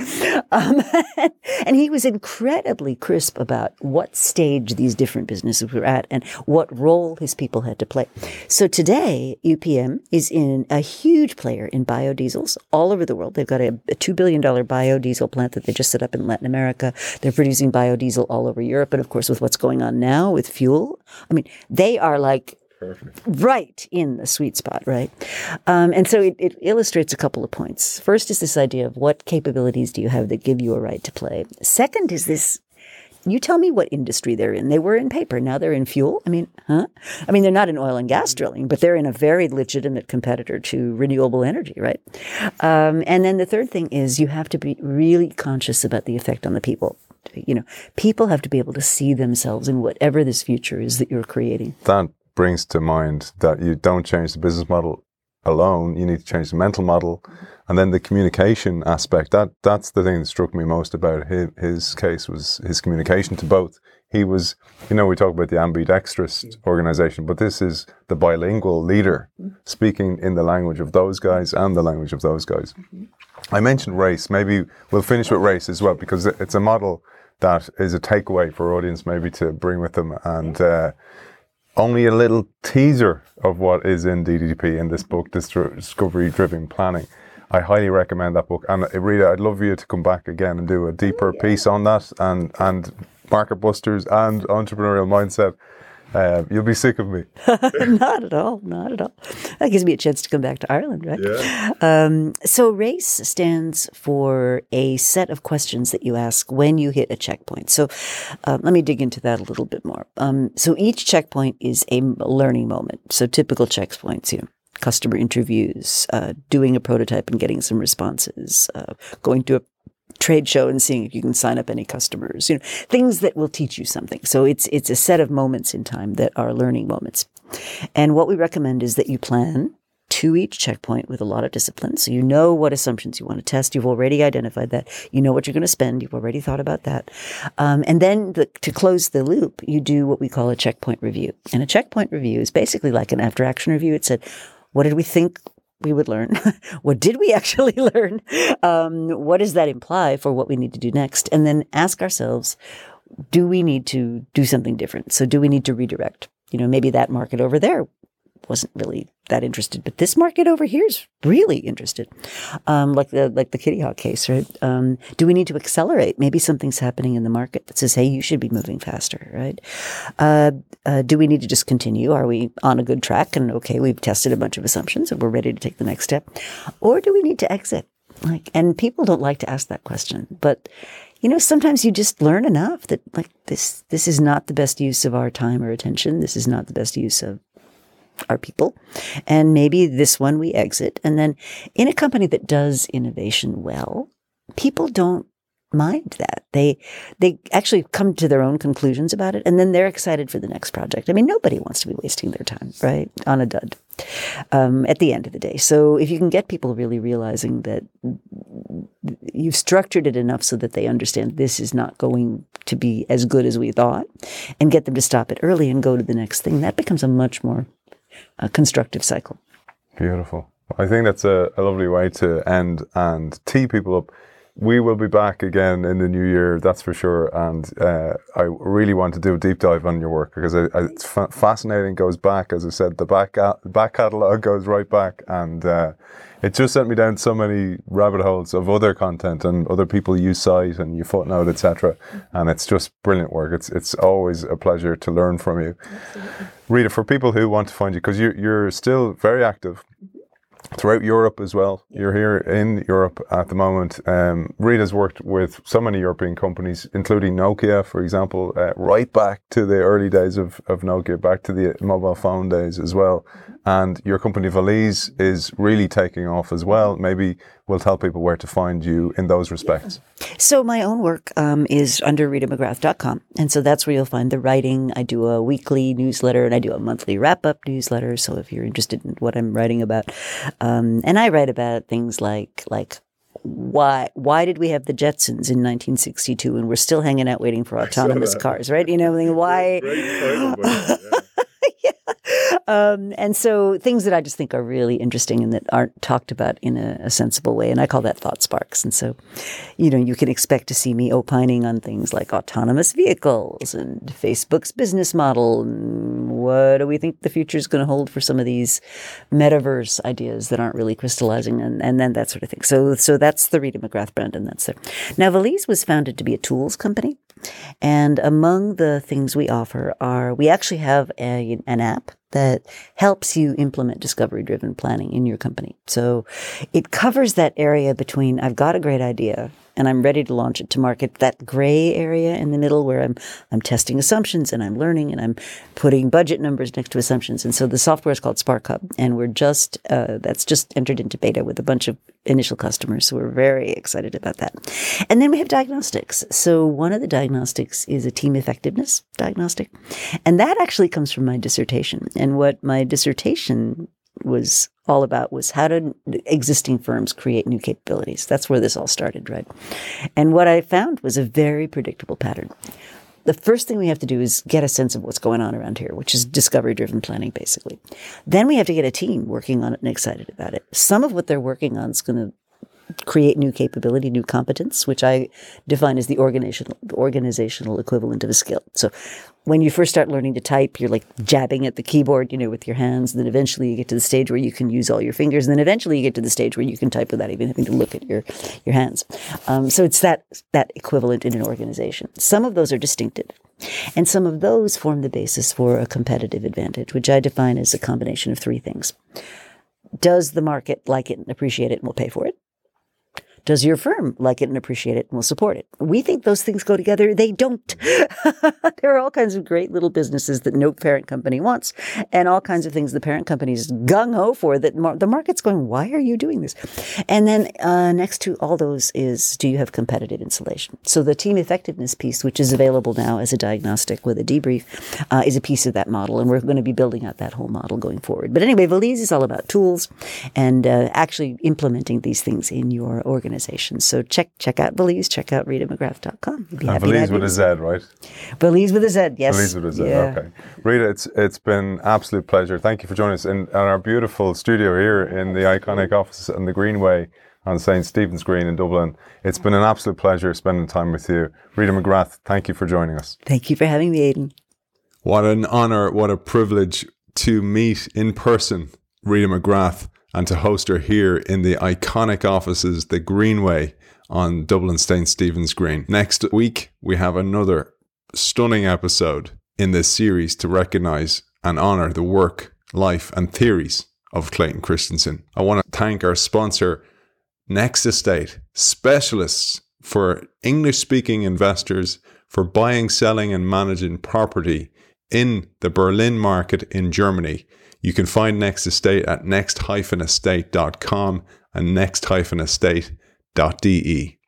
And he was incredibly crisp about what stage these different businesses were at and what role his people had to play. So today, UPM is in a huge player in biodiesels all over the world. They've got a $2 billion biodiesel plant that they just set up in Latin America. They're producing biodiesel all over Europe. And of course, with what's going on now with fuel, I mean, they are like perfect. Right in the sweet spot, right? And so it illustrates a couple of points. First is this idea of what capabilities do you have that give you a right to play? Second is this, you tell me what industry they're in. They were in paper. Now they're in fuel. I mean, they're not in oil and gas drilling, but they're in a very legitimate competitor to renewable energy, right? And then the third thing is you have to be really conscious about the effect on the people. You know, people have to be able to see themselves in whatever this future is that you're creating. That brings to mind that you don't change the business model alone. You need to change the mental model. And then the communication aspect, that's the thing that struck me most about his case was his communication to both. He was, we talk about the ambidextrous organization, but this is the bilingual leader speaking in the language of those guys and the language of those guys. I mentioned race. Maybe we'll finish with race as well, because it's a model that is a takeaway for our audience maybe to bring with them. And only a little teaser of what is in DDP in this book, Discovery Driven Planning. I highly recommend that book. And Rita, I'd love you to come back again and do a deeper piece on that and market busters and entrepreneurial mindset. You'll be sick of me. Not at all. Not at all. That gives me a chance to come back to Ireland, right? Yeah. So RACE stands for a set of questions that you ask when you hit a checkpoint. So let me dig into that a little bit more. So each checkpoint is a learning moment. So typical checkpoints, customer interviews, doing a prototype and getting some responses, going to a trade show and seeing if you can sign up any customers, things that will teach you something. So it's a set of moments in time that are learning moments. And what we recommend is that you plan to each checkpoint with a lot of discipline. So you know what assumptions you want to test. You've already identified that. You know what you're going to spend. You've already thought about that. And then to close the loop, you do what we call a checkpoint review. And a checkpoint review is basically like an after-action review. It said, what did we think we would learn? What did we actually learn? What does that imply for what we need to do next? And then ask ourselves, do we need to do something different? So do we need to redirect? Maybe that market over there wasn't really that interested, but this market over here is really interested. Like the Kitty Hawk case, right? Do we need to accelerate? Maybe something's happening in the market that says, hey, you should be moving faster, right? Do we need to just continue? Are we on a good track? And okay, we've tested a bunch of assumptions and we're ready to take the next step. Or do we need to exit? And people don't like to ask that question, but sometimes you just learn enough that this is not the best use of our time or attention. This is not the best use of our people. And maybe this one we exit. And then in a company that does innovation well, people don't mind that. They actually come to their own conclusions about it. And then they're excited for the next project. I mean, nobody wants to be wasting their time, right? On a dud at the end of the day. So if you can get people really realizing that you've structured it enough so that they understand this is not going to be as good as we thought, and get them to stop it early and go to the next thing, that becomes a much more constructive cycle. Beautiful. I think that's a lovely way to end and tee people up. We will be back again in the new year, that's for sure. And I really want to do a deep dive on your work because it's fascinating. Goes back, as I said, the back catalogue goes right back, and it just sent me down so many rabbit holes of other content and other people you cite and you footnote, etc. And it's just brilliant work. It's always a pleasure to learn from you. Absolutely. Rita, for people who want to find you, because you're still very active throughout Europe as well. You're here in Europe at the moment. Rita's worked with so many European companies, including Nokia, for example, right back to the early days of Nokia, back to the mobile phone days as well. And your company Valise is really taking off as well. Maybe we'll tell people where to find you in those respects. So my own work is under ritamcgrath.com. And so that's where you'll find the writing. I do a weekly newsletter and I do a monthly wrap-up newsletter. So if you're interested in what I'm writing about, and I write about things like why did we have the Jetsons in 1962 and we're still hanging out waiting for autonomous cars, right? Why? And so things that I just think are really interesting and that aren't talked about in a sensible way. And I call that thought sparks. And so, you can expect to see me opining on things like autonomous vehicles and Facebook's business model. And what do we think the future is going to hold for some of these metaverse ideas that aren't really crystallizing, and then that sort of thing. So that's the Rita McGrath brand, and that's there. Now, Valise was founded to be a tools company. And among the things we offer are, we actually have an app that helps you implement discovery-driven planning in your company. So it covers that area between I've got a great idea and I'm ready to launch it to market, that gray area in the middle where I'm testing assumptions and I'm learning and I'm putting budget numbers next to assumptions. And so the software is called Spark Hub, and we're that's just entered into beta with a bunch of initial customers. So we're very excited about that. And then we have diagnostics. So one of the diagnostics is a team effectiveness diagnostic. And that actually comes from my dissertation. And what my dissertation was all about was how do existing firms create new capabilities. That's where this all started, right? And what I found was a very predictable pattern. The first thing we have to do is get a sense of what's going on around here, which is discovery-driven planning, basically. Then we have to get a team working on it and excited about it. Some of what they're working on is going to create new capability, new competence, which I define as the organizational equivalent of a skill. So when you first start learning to type, you're like jabbing at the keyboard, with your hands. Then eventually you get to the stage where you can use all your fingers. And then eventually you get to the stage where you can type without even having to look at your hands. So it's that equivalent in an organization. Some of those are distinctive. And some of those form the basis for a competitive advantage, which I define as a combination of three things. Does the market like it and appreciate it and will pay for it? Does your firm like it and appreciate it and will support it? We think those things go together. They don't. There are all kinds of great little businesses that no parent company wants, and all kinds of things the parent company is gung-ho for that the market's going, why are you doing this? And then next to all those is, do you have competitive insulation? So the team effectiveness piece, which is available now as a diagnostic with a debrief, is a piece of that model, and we're going to be building out that whole model going forward. But anyway, Valise is all about tools and actually implementing these things in your organization. So check out Valise, check out RitaMcGrath.com. Valise with a Z, right? Valise with a Z, yes. Valise with a Z, yeah. Okay. Rita, it's been an absolute pleasure. Thank you for joining us in our beautiful studio here in the iconic office on the Greenway on St. Stephen's Green in Dublin. It's been an absolute pleasure spending time with you. Rita McGrath, thank you for joining us. Thank you for having me, Aidan. What an honour, what a privilege to meet in person Rita McGrath and to host her here in the iconic offices, the Greenway on Dublin St. Stephen's Green. Next week, we have another stunning episode in this series to recognise and honour the work, life and theories of Clayton Christensen. I want to thank our sponsor, Next Estate, specialists for English-speaking investors for buying, selling and managing property in the Berlin market in Germany. You can find Next Estate at next-estate.com and next-estate.de.